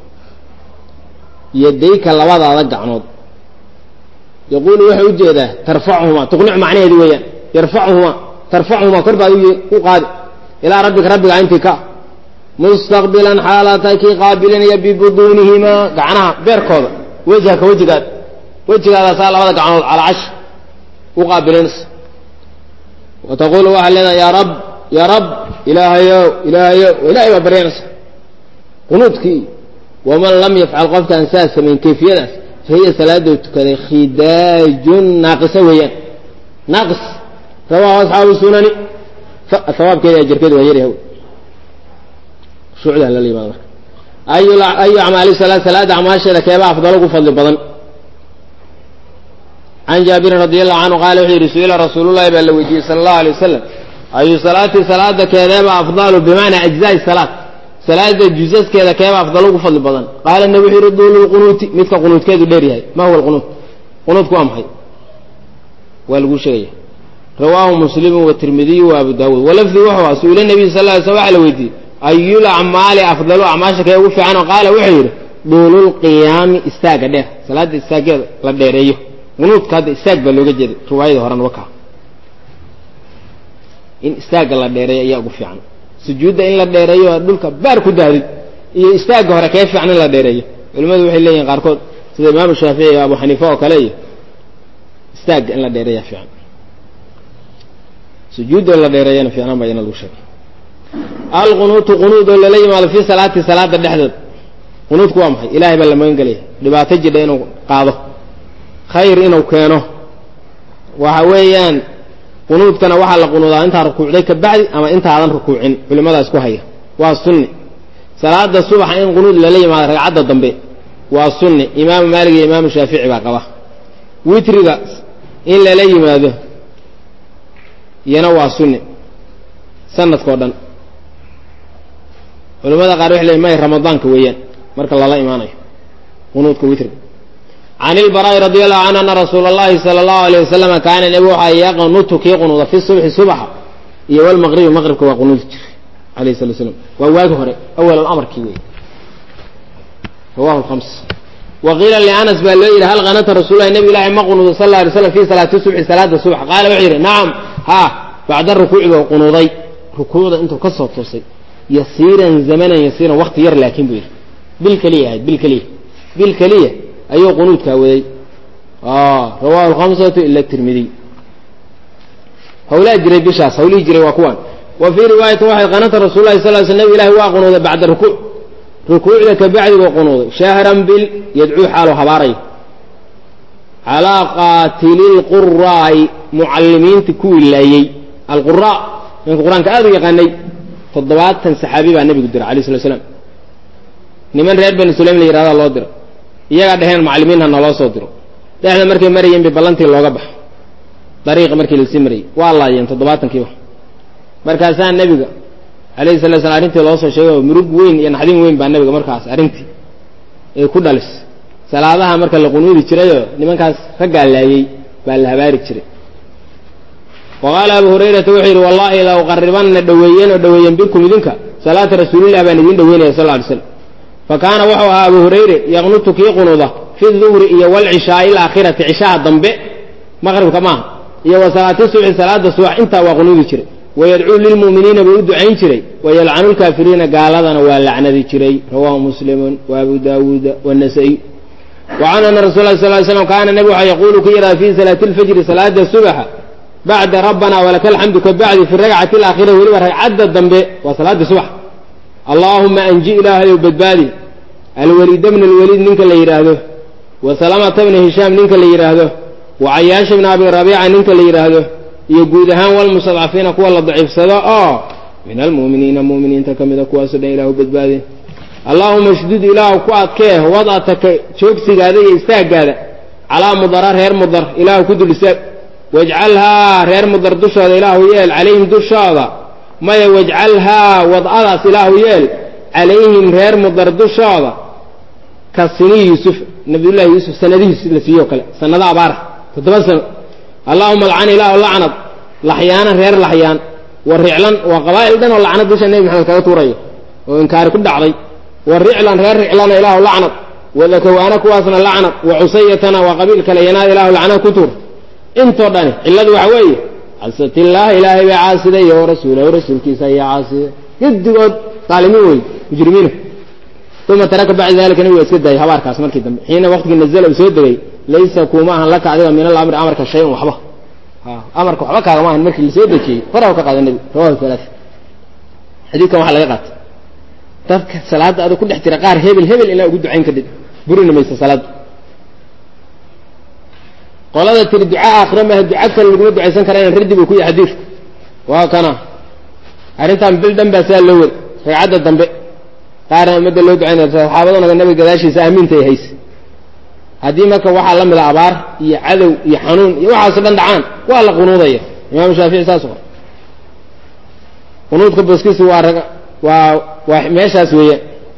يديك لبدا غعنود يقول وحي وجهده ترفعهما تغنع معناه دي ويا يرفعهما ترفعهما كربا وقاد الى ربك ربك انتك مستقبلا حالتك قابلا يبي بدونهما غعنها بيركودا وجهك وجهك وجهك سال لبدا غعنود على عش وقابلين وتقول وحلنا يا رب يا رب إلهي إلهي إلهي وبرينس قنوتك ومن لم يفعل قفت أنساس من كيفية فهي سلادة كذا خداج ناقص ويا ناقص رواه أصحاب السنن فالثواب كذا يجر كذا ويجري هو شو عده للإمام أي أي أعمال الصلاة صلاة أعمال شذا كيف أفضل وفضل بدن عن جابر رضي الله عنه قال وحي رسول رسول الله بل وجي صلى الله عليه وسلم أي صلاة صلاة كذا أفضل بمعنى أجزاء الصلاة صلاة الجزء كذا كيف أفضل وفضل بدن قال النبي ردوا للقنوت مثل قنوت كذا ديري ما هو القنوت قنوت قام حي والقشية رواه مسلم والترمذي وأبو داود ولفظ وحوى سئل النبي صلى الله عليه وسلم على ويدي أي الأعمال أفضل أعمال كيف وفي عنه قال وحير دول القيام استاج ده صلاة استاج لا ديريه قنوت كذا استاج بلوجة جد رواية هران وكا إن استاج لا ديريه يا في عنه سجود إن لا ديريه دولك بارك داري استاج هرا كيف عنه لا ديريه الماذا وحي اللي ينقاركود سيد الإمام الشافعي وأبو حنيفة وكليه استاج إن لا ديريه في عنه سجود ولا ديريه في عنه بين الوشك القنوت قنوت ولا لي ما في صلاة صلاة الدحدث قنوت قوام حي إلهي بل ما ينقليه لبعض تجد إنه قاضه خير إنه كانه وحويان قنوت كان وحل قنوت أنت ركوع ذيك بعد أما أنت على ركوعين ولماذا أسكوهيه والسنة صلاة الصبح إن قنوت للي ما عدد ضمبي والسنة إمام مالك إمام الشافعي بقى ويترجع إن للي ماذا ينوى السنة سنة قردن ولماذا قالوا إحنا ما رمضان كويان مرك الله لا إيمانه قنوت كويتر عن البراء رضي الله عنه أن رسول الله صلى الله عليه وسلم كان نبوه يقنط كي قنوت في الصبح الصبح يوم المغرب المغرب كوا قنوت عليه الصلاة والسلام وواجه أول الأمر كوي رواه الخمس وقيل لأنس بالليل هل غنت رسول الله النبي لا ما قنوت صلى الله عليه وسلم في صلاة الصبح صلاة الصبح قال وحير نعم ها بعد الركوع وقنوضي ركوع أنتم قصة توصي يسيرا زمنا يسيرا وقت ير لكن بير بالكلية بالكلية بالكلية أيوة قنوت كاوي آه رواه الخمسة إلا الترمذي هؤلاء جري بشاس هؤلاء جري وقوان وفي رواية واحد قناة رسول الله صلى الله عليه وسلم إله هو قنوت بعد الركوع ركوع لك بعد وقنوت شهرا بال يدعو حاله حباري على قاتل القراء معلمين تكوي الليي القراء من القرآن كأذو يغني تضبات صحابي بقى النبي قدر عليه الصلاة والسلام نمن رأي بن سليم اللي يراد الله در يجا دهين معلمين هن الله صدره ده احنا مركي مريم ببلانتي الله قبح طريق مركي للسمري والله ين تضبات كيف مركزان النبي عليه الصلاة والسلام أرنتي الله صلى شيء مرق وين ين حدين وين بقى النبي مركز أرنتي إيه كودالس سلالها مركز القنود يشريه نمن كاس رجع لي بالهبارك يشري وقال أبو هريرة وحير والله لو قربنا دويين ودويين بكم ذنك صلاة رسول الله بين ذين دويين صلى الله عليه وسلم فكان وحوها أبو هريرة يغنط كي قنوضة في الظهر إيا والعشاء الآخرة عشاء الضنباء مغرب كمان إيا وصلاة الصبح صلاة الصبح انت وقنوذ شري ويدعو للمؤمنين بيود عين شري ويلعن الكافرين قال هذا واللعنة ذي شري رواه مسلم وأبو داود والنسائي وعن أن رسول الله صلى الله عليه وسلم كان النبي يقول كيرا في صلاة الفجر صلاة الصبح بعد ربنا ولك الحمد كبعد في الركعة الأخيرة ولو عد الذنب وصلاة الصبح اللهم أنجي إلهي وبدبادي الوليد بن الوليد منك اللي يراهده وسلامة بن هشام منك اللي يراهده وعياش بن أبي ربيعة منك اللي يراهده يقودهان والمستضعفين كوا الله ضعيف صداء آه من المؤمنين المؤمنين تكمل كوا سدى إله وبدبادي اللهم اشدد إله كوا كيه وضعتك شوكسي هذا يستاق هذا على مضرار غير مضر إله كدل الساب واجعلها غير مضر دشها إله يال عليهم دشها ما يجعلها وضعها إله يال عليهم غير مضر دشها كالسني يوسف نبي الله يوسف سنديه لسيوك سند عبارة تتبسم اللهم لعن إله لعنت لحيانا غير لحيان والرعلان وقبائل دان ولعنت دش النبي محمد كاتوري وإنكار كل عضي والرعلان غير رعلان إله لعنت وذكوانا كواسنا لعنت وعصيتنا وقبيل كلينا إله لعنت كتور انتو داني إلا ذو حوي عصت الله إلهي بعاسده ورسوله ورسول كيسا يا عاسده يدقود طالمين مجرمين ثم ترك بعد ذلك نبي يسكت هاي حوار كاس مركي دم حين وقت نزل وسود دغي ليس كوما لك عدد من الامر امرك شيء وحبه ها امرك وحبه كاغا ما مركي لسود دجي فراو كقاد النبي رواه ثلاث حديث كان waxa laga qaat dadka salaada aad ku dhex tira qaar hebel hebel ila ugu ducayn kadib burina maysa salaad qolada tir ducaa aakhirama ducaa kale lagu ducaysan karaa in ridi ku yahay xadiis waa kana arintan bil dhanba saa loo wad raacada dambe qaar amada loo ducaynaa saxaabadana nabiga gadaashiisa aamiintay hays hadii marka waxa la mid abaar iyo cadow iyo xanuun iyo waxa dhan dhacaan waa la qunuudaya imaam shaafici saas oo qunuudka baskiisu waa raga waa waa meeshaas weeye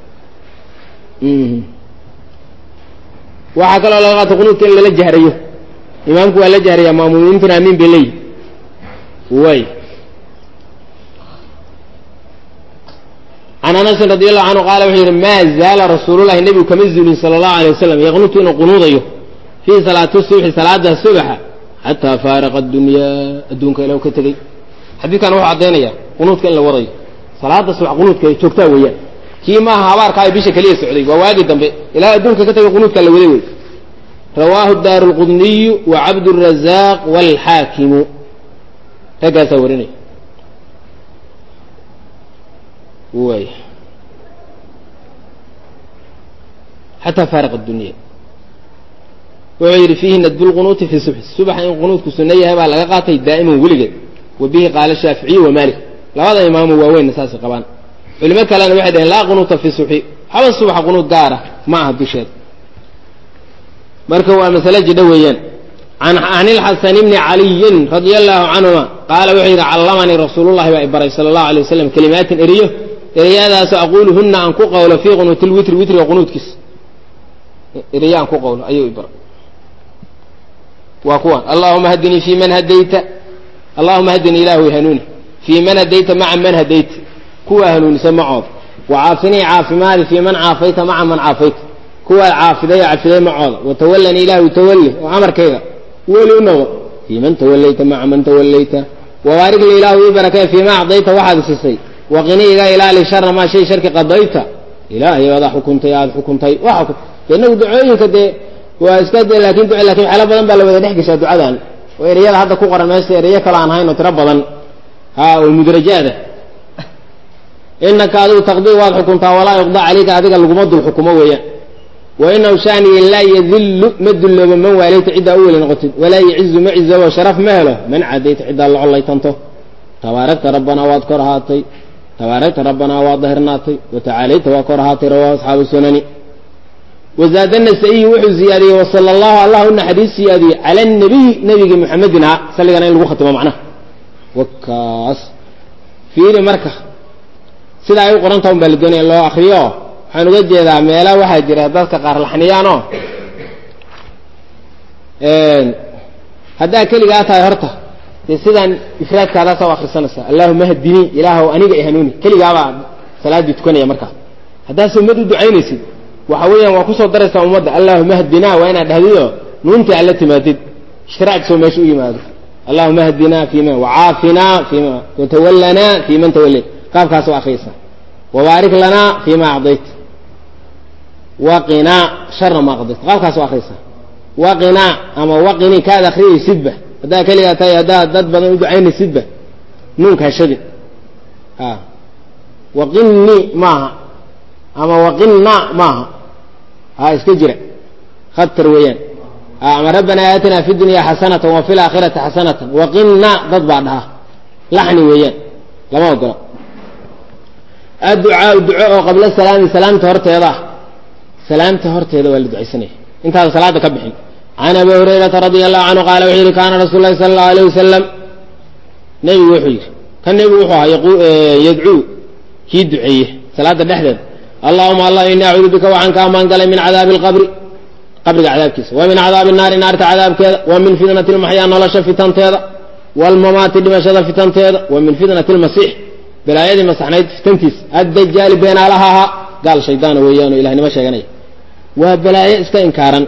waxa kale laga qaato qunuudka in la jahrayo imaamku waa la jahriya maamuumiintuna aamin bilay way عن أنس رضي الله عنه قال وحير ما زال رسول الله النبي كمزل صلى الله عليه وسلم يغنط إنه قنوضيه في صلاة الصبح صلاة الصبح حتى فارق الدنيا الدنيا لو كتجي حديث كان واحد عدينا قنوط كان لوري صلاة الصبح قنوط كي تكتب وياه كيما هوار كاي بيش كليه سعودي وواجد دم إلى الدنيا كتجي قنوط كان لوري رواه الدار القطني وعبد الرزاق والحاكم هكذا سورني وي حتى فارق الدنيا وغير فيه ندب القنوت في الصبح الصبح إن قنوت كسنية هبا لغا قاتي دائما ولقد وبه قال الشافعي ومالك لهذا إمام ووين أساس قبان علماء كلام واحد لا قنوت في الصبح حوى الصبح قنوت قارة معها الدشاد مركوا مسألة جدويا عن عن الحسن بن علي رضي الله عنهما قال وحيد علمني رسول الله وإبراهيم صلى الله عليه وسلم كلمات إريه إريادا سأقولهن أن قول في قنوت الوتر وتر وقنوت كس إريا أن قول أيوة إبراهيم وأقوان اللهم هدني في من هديت اللهم هدني إله يهنوني في من هديت مع من هديت كوا هنوني سمعوه وعافني عاف مالي في من عافيت مع من عافيت كوا عافدي عافدي معوه وتولني إله يتولي وعمر كذا ولي نوى في من توليت مع من توليت وبارك لي إله يبارك فيما أعطيت واحد سيسي وغني إلى إله لشر ما شيء شرك قضيت إلهي وضع حكمت يا حكمتي وحكم لأنه دعوين كده واسكت لكن دعاء لكن على بدن بلا وده نحكي شاد دعاء وإريال هذا كوقر الناس إريال كلا عن هاي نتربضا ها والمدرجات إنك هذا تقضي واضح حكمت ولا يقضى عليك هذيك القمض الحكومة ويا وإنه شاني لا يذل مد من واليت عدة أول نقتل ولا يعز معزة وشرف ماله من عديت عدة الله الله يتنطه تباركت ربنا واذكرهاتي تباركت ربنا وظهرناتي وتعاليت وكرهاتي رواه أصحاب السنن وزادنا السئي وحي زيادي وصلى الله الله إن حديث زيادي على النبي نبي محمدنا صلى الله عليه وسلم معنا وكاس في مركه سيدا أي قرآن توم بالدنيا الله أخرياه حنوجد إذا ميلا واحد جرى ذلك قار الحنيانه هذا كل جاءتها هرته سيدا إفراد كذا سوا آخر سنة اللهم اهدني إله وأنيق إهنوني كل جاء صلاة بتكون يا مركه هذا سمد دعيني سيد وحويا وقصة درس أمد اللهم اهدنا وأنا هديه ننت على تماتد اشتراك سو مشو يماد اللهم اهدنا فيما وعافنا فيما وتولنا فيمن توليت كاف كاسو أخيسا وبارك لنا فيما أعطيت وقنا شر ما قضيت كاف كاسو أخيسا وقنا أما وقني كذا خير سبه هذا كلي أتى هذا ضد بدن عين سبه نونك هالشدي ها waqinni maaha ama waqinna maaha ha iska jira khatar weeyaan ama rabbanaa aatinaa fi dunya xasanatan wa fil aakhirati xasanatan waqinna dad baa dhaha laxni weeyaan lama ogola adducaa duco oo qabla salaami salaamta horteeda salaamta horteeda waa la ducaysanaya intaada salaada ka bixin can abi hurayrata radia allahu canhu qaala wuxuu yidhi kaana rasuulu llahi sala allahu alayh wasalam nebigu wuxuu yidhi kan nebigu wuxuu ahaa yadcuu kii duceeye salaada dhexdeeda allahuma allah inii acuudu bika waxaan ka amaan galay min cadaabi alqabri qabriga cadaabkiisa wa min cadaabi naari naarta cadaabkeeda wa min fitnati lmaxyaa nolosha fitanteeda waalmamaati dhimashada fitanteeda wa min fitnati lmasiix balaayadii masaxnayd fitantiisa addajaali beenaalaha ahaa gaal shaydaana weeyaanoo ilahnimo sheeganaya waa balaayo iska inkaaran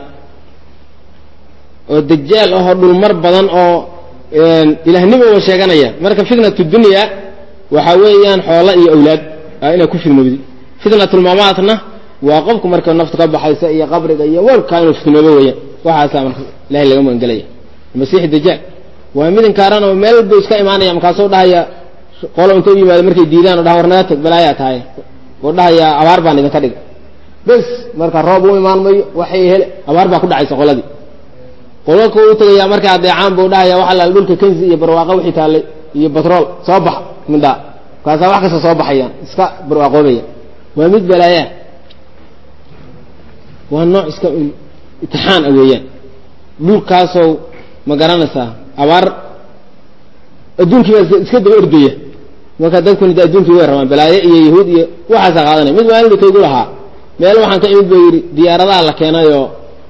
oo dajaal ahoo dhulmar badan oo ilaahnimo wa sheeganaya marka fitnatu dunya waxa weeyaan xoolo iyo awlaad inay ku fidnoobdi fitnatulmamaatna waa qofku marka naftu ka baxaysa iyo qabriga iyo warkaa inuu fitnoobo weeyaan waxaasaa marka ilahay laga magangelaya masiixi dajaal waa mid inkaaran oo meel buu iska imaanaya markaasuu dhahaya qolo inta u yimaado markay diidaan oo dhaha war naga tag balaayaa tahay oo dhahaya abaar baan idinka dhiga bes marka roob u imaan mayo waxay hele abaar baa ku dhacaysa qoladii qolaka u tagayaa markay adeecaan buu dhahaya waxa la dhulka kanzi iyo barwaaqo wixii taallay iyo batrool soo bax midha kaasaa wax kasta soo baxayaan iska barwaaqoobaya waa mid balaaya waa nooc iska imtixaan ah weeyaan dhulkaasoo ma garanaysaa abaar adduunkii baa iska daba ordaya marka dadkuna de adduunkii way rabaan balaayo iyo yahuud iyo waxaasaa qaadanaya mid waa inuu kaygu lahaa meel waxaan ka imid buu yidhi diyaaradaha la keenayoo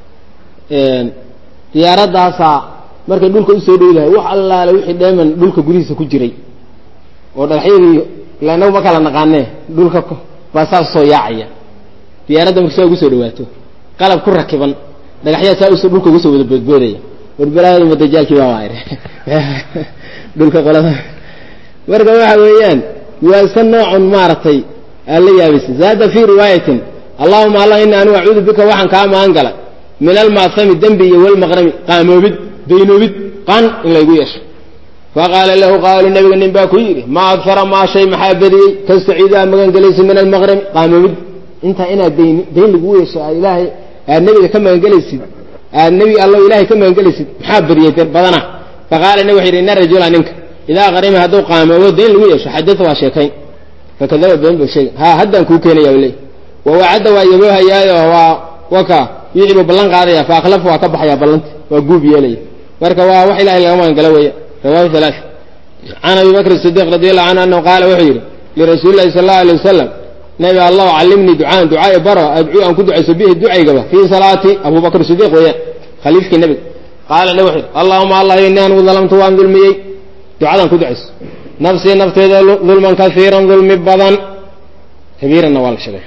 diyaaradaasaa markay dhulka usoo dhowdahay wax allaale wixii dheeman dhulka gudihiisa ku jiray oo dhagaxyadii ila inagu ma kala naqaanee dhulka baa saas soo yaacaya diyaaradda marka saa ugu soo dhawaato qalab ku rakiban dhagaxyaa saa us dhulka ugu soo wada boodboodaya warbalaayada madajaalkii baa waayre dhulka qolada marka waxa weeyaan waa iska noocun maaragtay aan la yaabaysa zaada fii riwaayatin allahuma allah ini anigu acuudu bika waxaan kaa magan gala min almaasami dembi iyo walmaqrami qaamoobid daynoobid qan in laygu yeesho faqaala lahu qaalu nabiga nin baa ku yidhi maa agfara maa shay maxaa badiyey tastaciidu aad magan gelaysid min almaqrami qaamoobid intaa inaad dayn dayn lagu yeesho aad ilaahay aad nebiga ka magan gelaysid aad nebi allo ilaahay ka magan gelaysid maxaa badiyey badana faqaala nabi wuxuu yidhi ina rajula ninka idaa qarima hadduu qaamoobo dayn lagu yeesho xadada waa sheekayn fakadaba been buu sheegay ha haddaan kuu keenaya u leey wa wacadda waa yaboohayaayo waa waka wixii buu ballan qaadaya fa akhlafu waa ka baxayaa ballanti waa guub yeelaya marka waa wax ilahay laga magan gala weeya rawahu halaath can abi bakr sidiq radi allahu canhu anahu qaala wuxuu yidhi lirasuuli llahi sala allahu alay wasalam nabi allahu callimnii ducaan ducaa'i baro adcuu aan ku ducayso bihi ducaygaba fii salaati abu bakr sidiq weeyaan khaliifkii nebiga qaala nabi wuxuu yidhi allahuma allah ini anigu dalamtu waan dulmiyey ducadan ku ducayso nafsii nafteeda dulman kaiiran dulmi badan kabiiranna waa la sheegay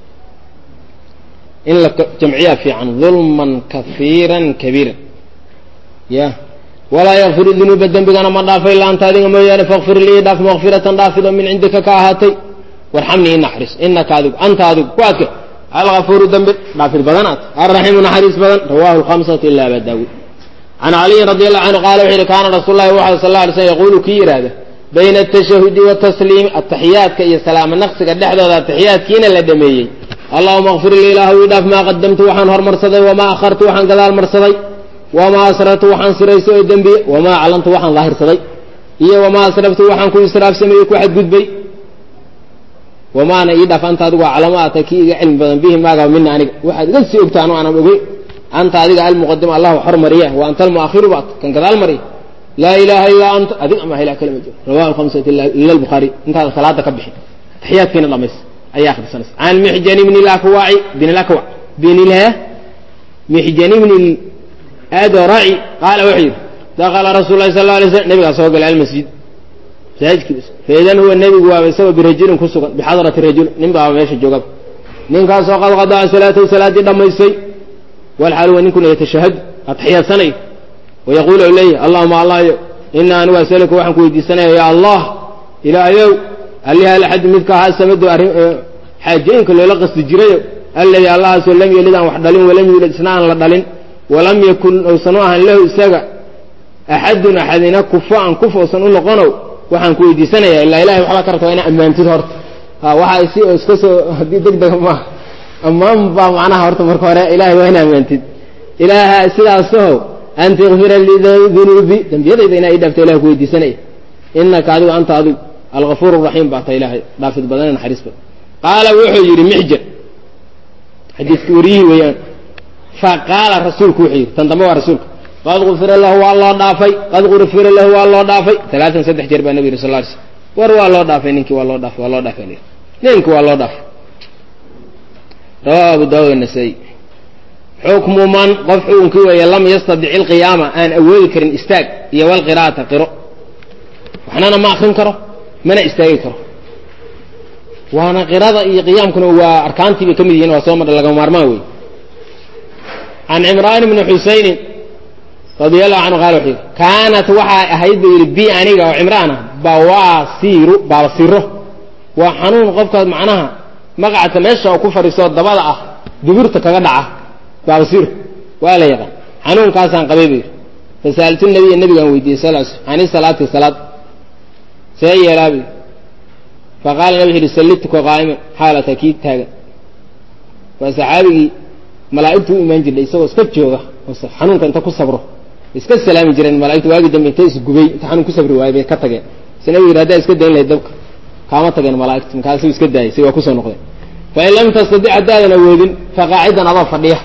in la jamciyaa fiican dulman kaiiran kabiiran ya walaa yakfiru dunuuba dembigana ma dhaafay ila anta adiga mooyaane fakfir lii dhaaf makfiratan dhaafidoo min cindika ka ahaatay warxamnii i naxariis inaka adigu anta adigu ku adke algafuuru dembi dhaafid badanaat alraxiimu naxariis badan rawahu lhamsatu ila aba daawuud can caliyin radi allahu canhu qaala wuxu yihi kaana rasuul lahi waxa sal la alay slm yaquulu kii yidhaahda bayna atashahudi watasliimi ataxiyaadka iyo salaamo naqsiga dhexdooda ataxiyaadkiina la dhameeyey allahuma kfir lii ilaahu ii dhaaf maa qadamtu waxaan hormarsaday wamaa akhartu waxaan gadaal marsaday wamaa asrartu waxaan siraysay oo dembiye wamaa aclantu waxaan daahirsaday iyo wamaa asraftu waxaan ku israafsameeyey ku xadgudbay wamaana ii dhaaf anta adigu aclamo ata kii iga cilmi badan bihi maaga mina aniga waxaad iga sii ogta anu aanan ogeyn anta adiga almuqadim allahu hormariya wa anta almuakhiru baat kan gadaal mariya laa ilaha illaa anta adiga ama ilah kale ma jiro rawahu khamsat ila albukhaari intaada salaada ka bixin taxiyaadkiina dhamays ayaa akhrisanaysa can mixjani bni lakwaci bin lakwac binilha mixjani bni adoraci qaala wuxuu yidhi dakala rasuul lahi sal la alay slam nabigaa soo galay almasjid masaajidkiis faidan huwa nebigu waaba isagoo birajulin ku sugan bixadrati rajul nin baaba meesha joogaba ninkaasoo qad qadaca salaatahu salaaddii dhammaystay walxaal huwa ninkuna yatashahadu ataxiyaadsanay wayaquulu u leeyahy allahuma allahyo ina anigu asaluka waxaan ku weydiisanaya ya allah ilaahayow alliha alaxad midka ahaa samado xaajooyinka loola qasdi jirayo alladii allahaasoo lam yelid aan wax dhalin walam yuulad isna aan la dhalin walam yakun uusan u ahan lahu isaga axadun axadina kufo aan kuf uusan u noqonow waxaan ku weydiisanayaa ilaa ilahay waxbaa ka rabta waa ina ammaantid horta ها waxa si oo iska soo hadii degdeg ma ammaan ba macnaha horta marka hore ilaahay waa inaan maantid ilaaha sidaas oo anta ghfir li dhunubi dambiyadayda inay dhaafto ilaahay ku weydiisanay innaka adu anta adu al-ghafur ar-rahim ba ta ilaahay dhaafid badan xariis badan qala wuxuu yiri mihja xadiiska wariyi weeyaan fa qala rasuulku wuxuu yiri tan dambe waa rasuulku qad ghfir lahu wa allah dhaafay qad ghfir lahu wa allah dhaafay talaatan saddex jeer baa nabi sallallahu alayhi wasallam war waa loo dhaafay ninkii waa loo dhaafay waa loo dhaafay ninkii waa loo dhaafay rawahu daawud an-nasai hukmu man qof xukunkii weeye lam yastadic al-qiyaama aan awoodi karin istaag iyo wal qiraa'ata qiro waxna ma akhrin karo mana istaagi karo waana qirada iyo qiyaamkuna waa arkaantii bay kamid yihiin waa soo madal laga maarmaan weey an imraan ibn husayn radiyallahu anhu qala wuxuu kaanat waxa ahayd bi aniga oo imraana bawasiru bawasiru wa xanuun qofka macnaha magacta meesha uu ku fariiso dabada ah dibirta kaga dhaca bawasiru wala yaqaan xanuun kaasan qabeeyay fasaaltu nabiga nabiga weydiisay sallallahu alayhi salaatu salaat sayyilabi faqala nabiga sallallahu qaa'ima xaalata kii taagan wa saxaabi malaa'iktu iman jiray isagoo iska jooga xanuunka inta ku sabro iska salaami jireen malaa'iktu waagi dambe intay isgubay inta xanuun ku sabri waayay ka tageen sanawi raada iska dayn leeyahay dabka kaama tageen malaa'iktu markaas iska daayay si waa ku soo noqdeen fa in lam tastadi' adana woodin fa qaa'idan aba fadhiya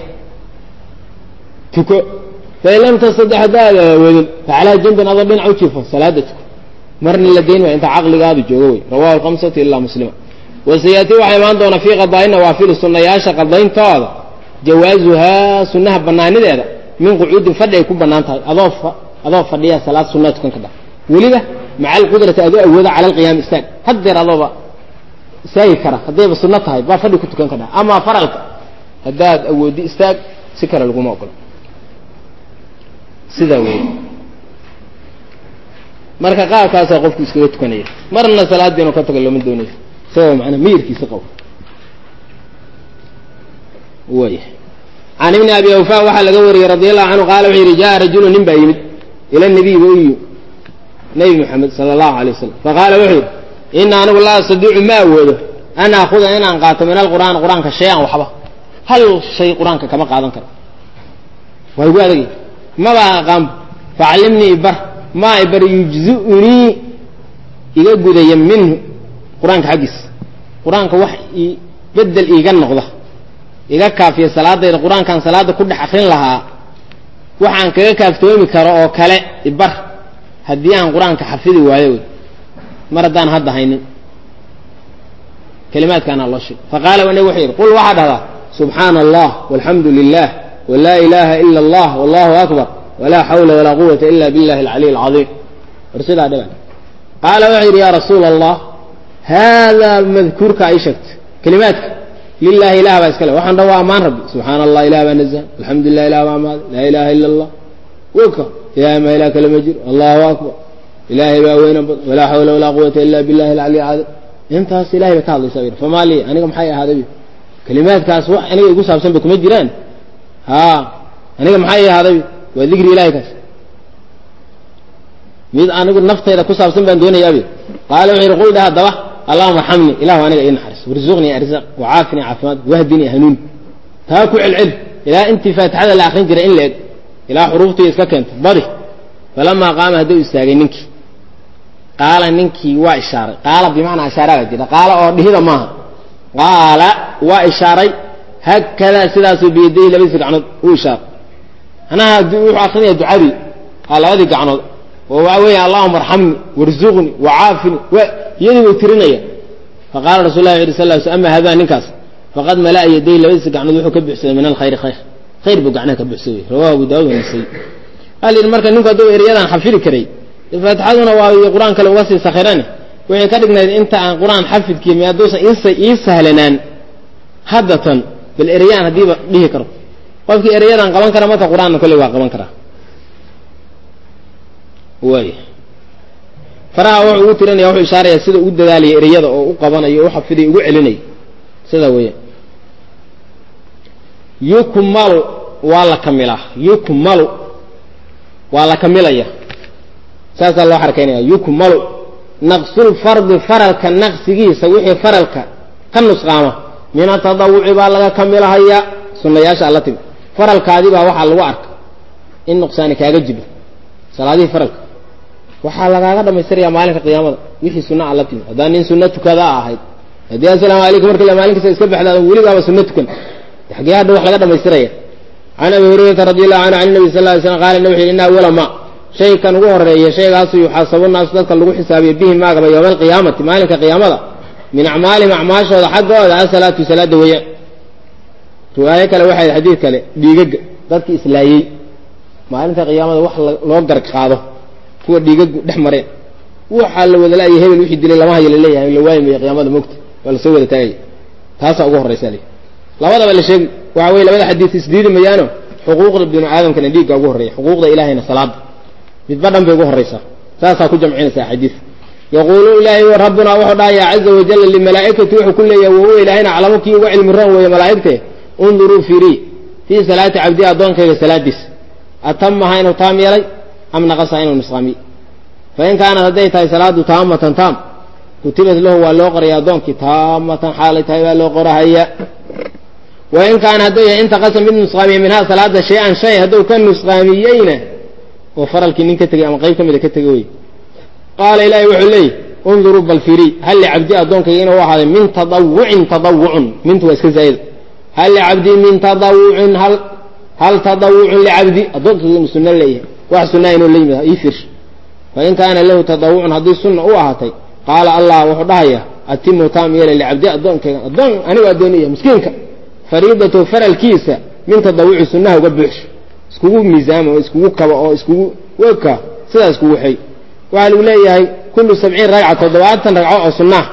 tuko fa in lam tastadi' adana woodin fa ala janban aba bin awjifo salaadatu marna la deyn waa inta aqligaadu joogo way rawahu al-khamsatu illa muslima wa sayati wa iman doona fi qadaa'ina wa fi sunnayasha qadaa'intooda jawaazuha sunnaha banaanideeda min quud fadhi ku banaantahay adoof adoof fadhiya salaad sunnad kan kada waliba maca al-qudrati adu awooda ala al-qiyam istaag hadeer adooba saay kara hadeeba sunnad tahay ba fadhi ku tukan kada ama faralka hadaad awoodi istaag si kara lagu ma ogol sida weey marka qaabkaas qofku iskaga tukanaya marna salaadina ka tago lama doonayo soo macna miirkiisa qabo way عن ابن أبي أوفاء وحل قوري رضي الله عنه قال وحي رجاء رجل نبا يمد إلى النبي وإيه نبي محمد صلى الله عليه وسلم فقال وحي إن أنا والله صدوع ما أوله أنا أخذ أنا أنقاط من القرآن القرآن كشيئا وحبه هل شيء قرآن كما قادم كرم ويقول لي ما بقى قام فعلمني إبر ما إبر يجزئني إذا قد يمنه قرآن كحقس قرآن كوحي بدل إيقان نقضه iga kaafiyo salaadayda quraankan salaada ku dhex akhrin lahaa waxaan kaga kaaftoomi karo oo kale ibar hadii aan quraanka xafidi waayo maradaan hadda haynin kalimaadkan Allah shi faqala wa nabi wuxuu qul waxa dhada subhanallah walhamdulillah wa la ilaha illa Allah wallahu akbar wa la hawla wa la quwwata illa billahi al-ali al-azim arsida dhaban qala wa ya rasul Allah hada madhkurka aishakt kalimaadka لله إله بأسكله وحن روا أمان ربي سبحان الله إله بنزه الحمد لله إله بأماد لا إله إلا الله وكا يا ما إله كلام جر الله أكبر إلهي بأوين ولا حول ولا قوة إلا بالله العلي العظيم أنت هس إلهي بتعالى يسوي فما لي أنا كم حي هذا بي كلمات كاس أنا يقول سامسون بكم الجيران ها أنا كم حي هذا بي وذكر إلهي كاس ميد أنا أقول نفط إذا كوس سامسون بندوني يا بي قال ويقول ده دوا اللهم ارحمني إله وأنا إن حرس ورزقني أرزق وعافني عافمات واهدني هنون تاكل العلم إلى أنت فاتح هذا الآخرين جرى إن لك إلى حروفتي يسكنت بضي فلما قام هدو يستاغي ننكي قال ننكي وإشارة قال بمعنى إشارة جدا قال أرده هذا ما قال وإشارة هكذا سلاس بيديه لبيسك عنه وإشارة أنا هدو آخرين يدعبي قال هذه عنه ووعوي اللهم ارحمني وارزقني وعافني ويدي وترنيا فقال رسول الله صلى الله عليه وسلم أما هذا نكاس فقد ملأ يديه لبيسك عنه وحو كبحسه من الخير خير خير بقعناه كبحسه رواه أبو داود والنسائي قال المركز ننكا دو إريادا حفير كري فاتحادنا وقرآن كلا واسي سخيرانه وإن كدقنا إنت عن قرآن حفظ كيمياء دوسا إنسا إيسهلنان حدثا بالإريان هدي به كرو وفي إريادا قبان كرا متى قرآن كل واقبان كرا واي فرا وحو ترني وحو إشارة سيدا ود ذالي إريادا أو قبان أي وحفظي وعلني سيدا ويا يكمل ولا كمله يكمل ولا كمله يا ساس الله حركينه يكمل naqsul fardi faralka naqsigiisa wixii faralka ka nusqaama min atadawuci baa laga kamilahayaa sunnayaasha alla timi faralkaadii baa waxaa lagu arka in nuqsaani kaaga jiro salaadihii faralka waxaa lagaaga dhamaystirayaa maalinka qiyaamada wixii sunna alla timi haddaan nin sunna tukada ahayd haddii assalaamu calaykum markii la maalinkiisa iska baxdaa weligaaba sunna tukan xagee hadha wax laga dhamaystiraya can abi hurayrata radi allahu canhu can nabi sal ly slam qaala nabi wuxu ina awala ma shaykan ugu horeeya shaygaasu yuxaasabu naasu dadka lagu xisaabiyo bihi maagaba yowma alqiyaamati maalinka qiyaamada min acmaalihim acmaashooda xaggooda asalaatu salaada weeyaan riwaayo kale waxay xadiid kale dhiigaga dadki islaayey maalinta qiyaamada wax loo garg qaado kuwa dhiigagu dhex mareen waxaa la wada laayay hebel wixii dilay lama hayo laleeyahay la waayimaya qiyaamada mogta waa lasoo wada taagaya taasaa ugu horraysa le labadaba la sheegi waxa weye labada xadiis isdiidi mayaano xuquuqda binu aadamkana dhiigga ugu horreeya xuquuqda ilaahayna salaada midba dhan bay ugu horraysaa saasaa ku jamcinaysaa xadiis yaquulu ilaahay rabbuna wuxuu dhahayaa caza wajalla limalaa'ikati wuxuu ku leeyahay wahuwa ilaahayna aclamu kii uga cilmi roon weeye malaa'igte unduruu firii fii salaati cabdi addoonkayga salaadiis atamaha inuu taam yeelay am naqasa inuu nusqaamiy fain kaanat hadday tahay salaadu taamatan taam kutibat lahu waa loo qoraya addoonkii taamatan xaalay tahay baa loo qorahaya wain kaana hadduu yahay intaqasa mid nusqaamiye minhaa salaada shay-an shay hadduu ka nusqaamiyeyna oo faralkii nin ka tegey ama qayb ka mida ka tegey wey qaala ilaahay wuxuu leeyahy unduruu bal firii hal licabdi addoonkayga inuu ahaaday min tadawucin tadawucun mintu waa iska zaa'ida hal licabdi min tadawucin hal hal tadawucun licabdi addoonkayga inuu sunno leeyahay wax sunnaa inuu la yimid ii fiirsha fain kaana lahu tadawucun haddii sunna u ahaatay qaala allah wuxuu dhahayaa atimu taam yeela licabdi addoonkayga addoon anigu addooniya miskiinka fariidatu faralkiisa min tadawuci sunnaha uga buuxsho iskugu miisaama oo iskugu kaba oo iskugu weka sidaa iskugu xey waxaa lagu leeyahay kullu sabciin ragca toddobaatan ragco oo sunnaha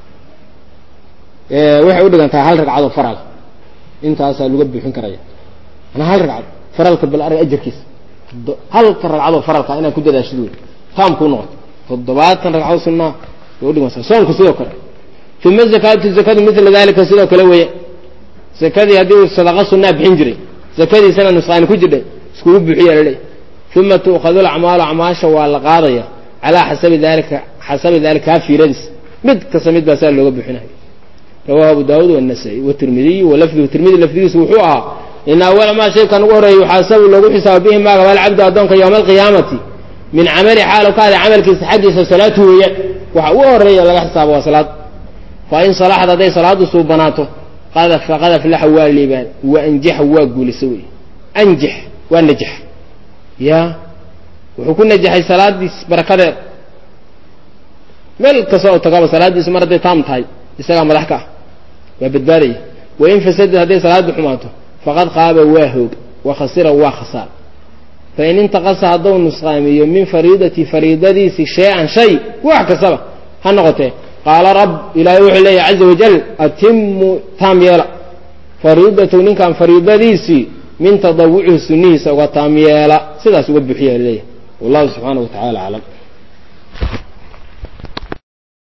waxay u dhigantaha hal ragcadoo faral intaasaa laga buuxin karaya anaa hal ragcad faralka bal arag ajarkiisa halka ragcadoo faralka inaad ku dadaashid wey taam kuu noqoto toddobaatan ragcado sunnaha way u dhigantaa soonku sidoo kale uma zakaatu zakadu mila dalika sidoo kale weeye zakadii haddii uu sadaqa sunnaa bixin jiray zakadiisana nusqaani ku jirdhay iskugu buuxiya la leeyahy uma tu'khadu lacmaalu acmaasha waa la qaadaya calaa xasabi dalika xasabi dalika kaa fiiradiis mid kasta mid baa saa looga buuxinayo rawahu abu daawuud waanasaa'i watirmidiy walafduhu tirmidi lafdigiisu wuxuu ahaa ina awala maa shaykan ugu horreeya yuxaasabu loogu xisaabo bihi maagaba alcabdu addoonka yowma alqiyaamati min camali xaalu ka haday camalkiisa xaggiisa salaatu weeyaan waxa ugu horreeya laga xisaabo waa salaad fa in salaxad hadday salaadu suubanaato qadaf faqad aflaxa waa liibaan wa anjaxa waa guulisa wey anjax waa najax ya wuxuu ku najaxay salaadiis barakadeed meel kasta oo tagaba salaadiisu mar hadday taam tahay isagaa madax ka ah waa badbaadaya wain fasadad hadday salaadu xumaato faqad qaaba waa hoog wa khasira waa khasaar fain intaqasa hadduu nusqaamiyo min fariidati fariidadiisi shay-an shay wax kastaba ha noqotee qaala rab ilaahay wuxuu leeyahy caza wajal atimu taam yeela fariidatahu ninkan fariidadiisii min tadawucihi sunnihiisa uga taam yeela sidaas uga buuxiya leeyahay wallahu subxaanahu wa tacala aclam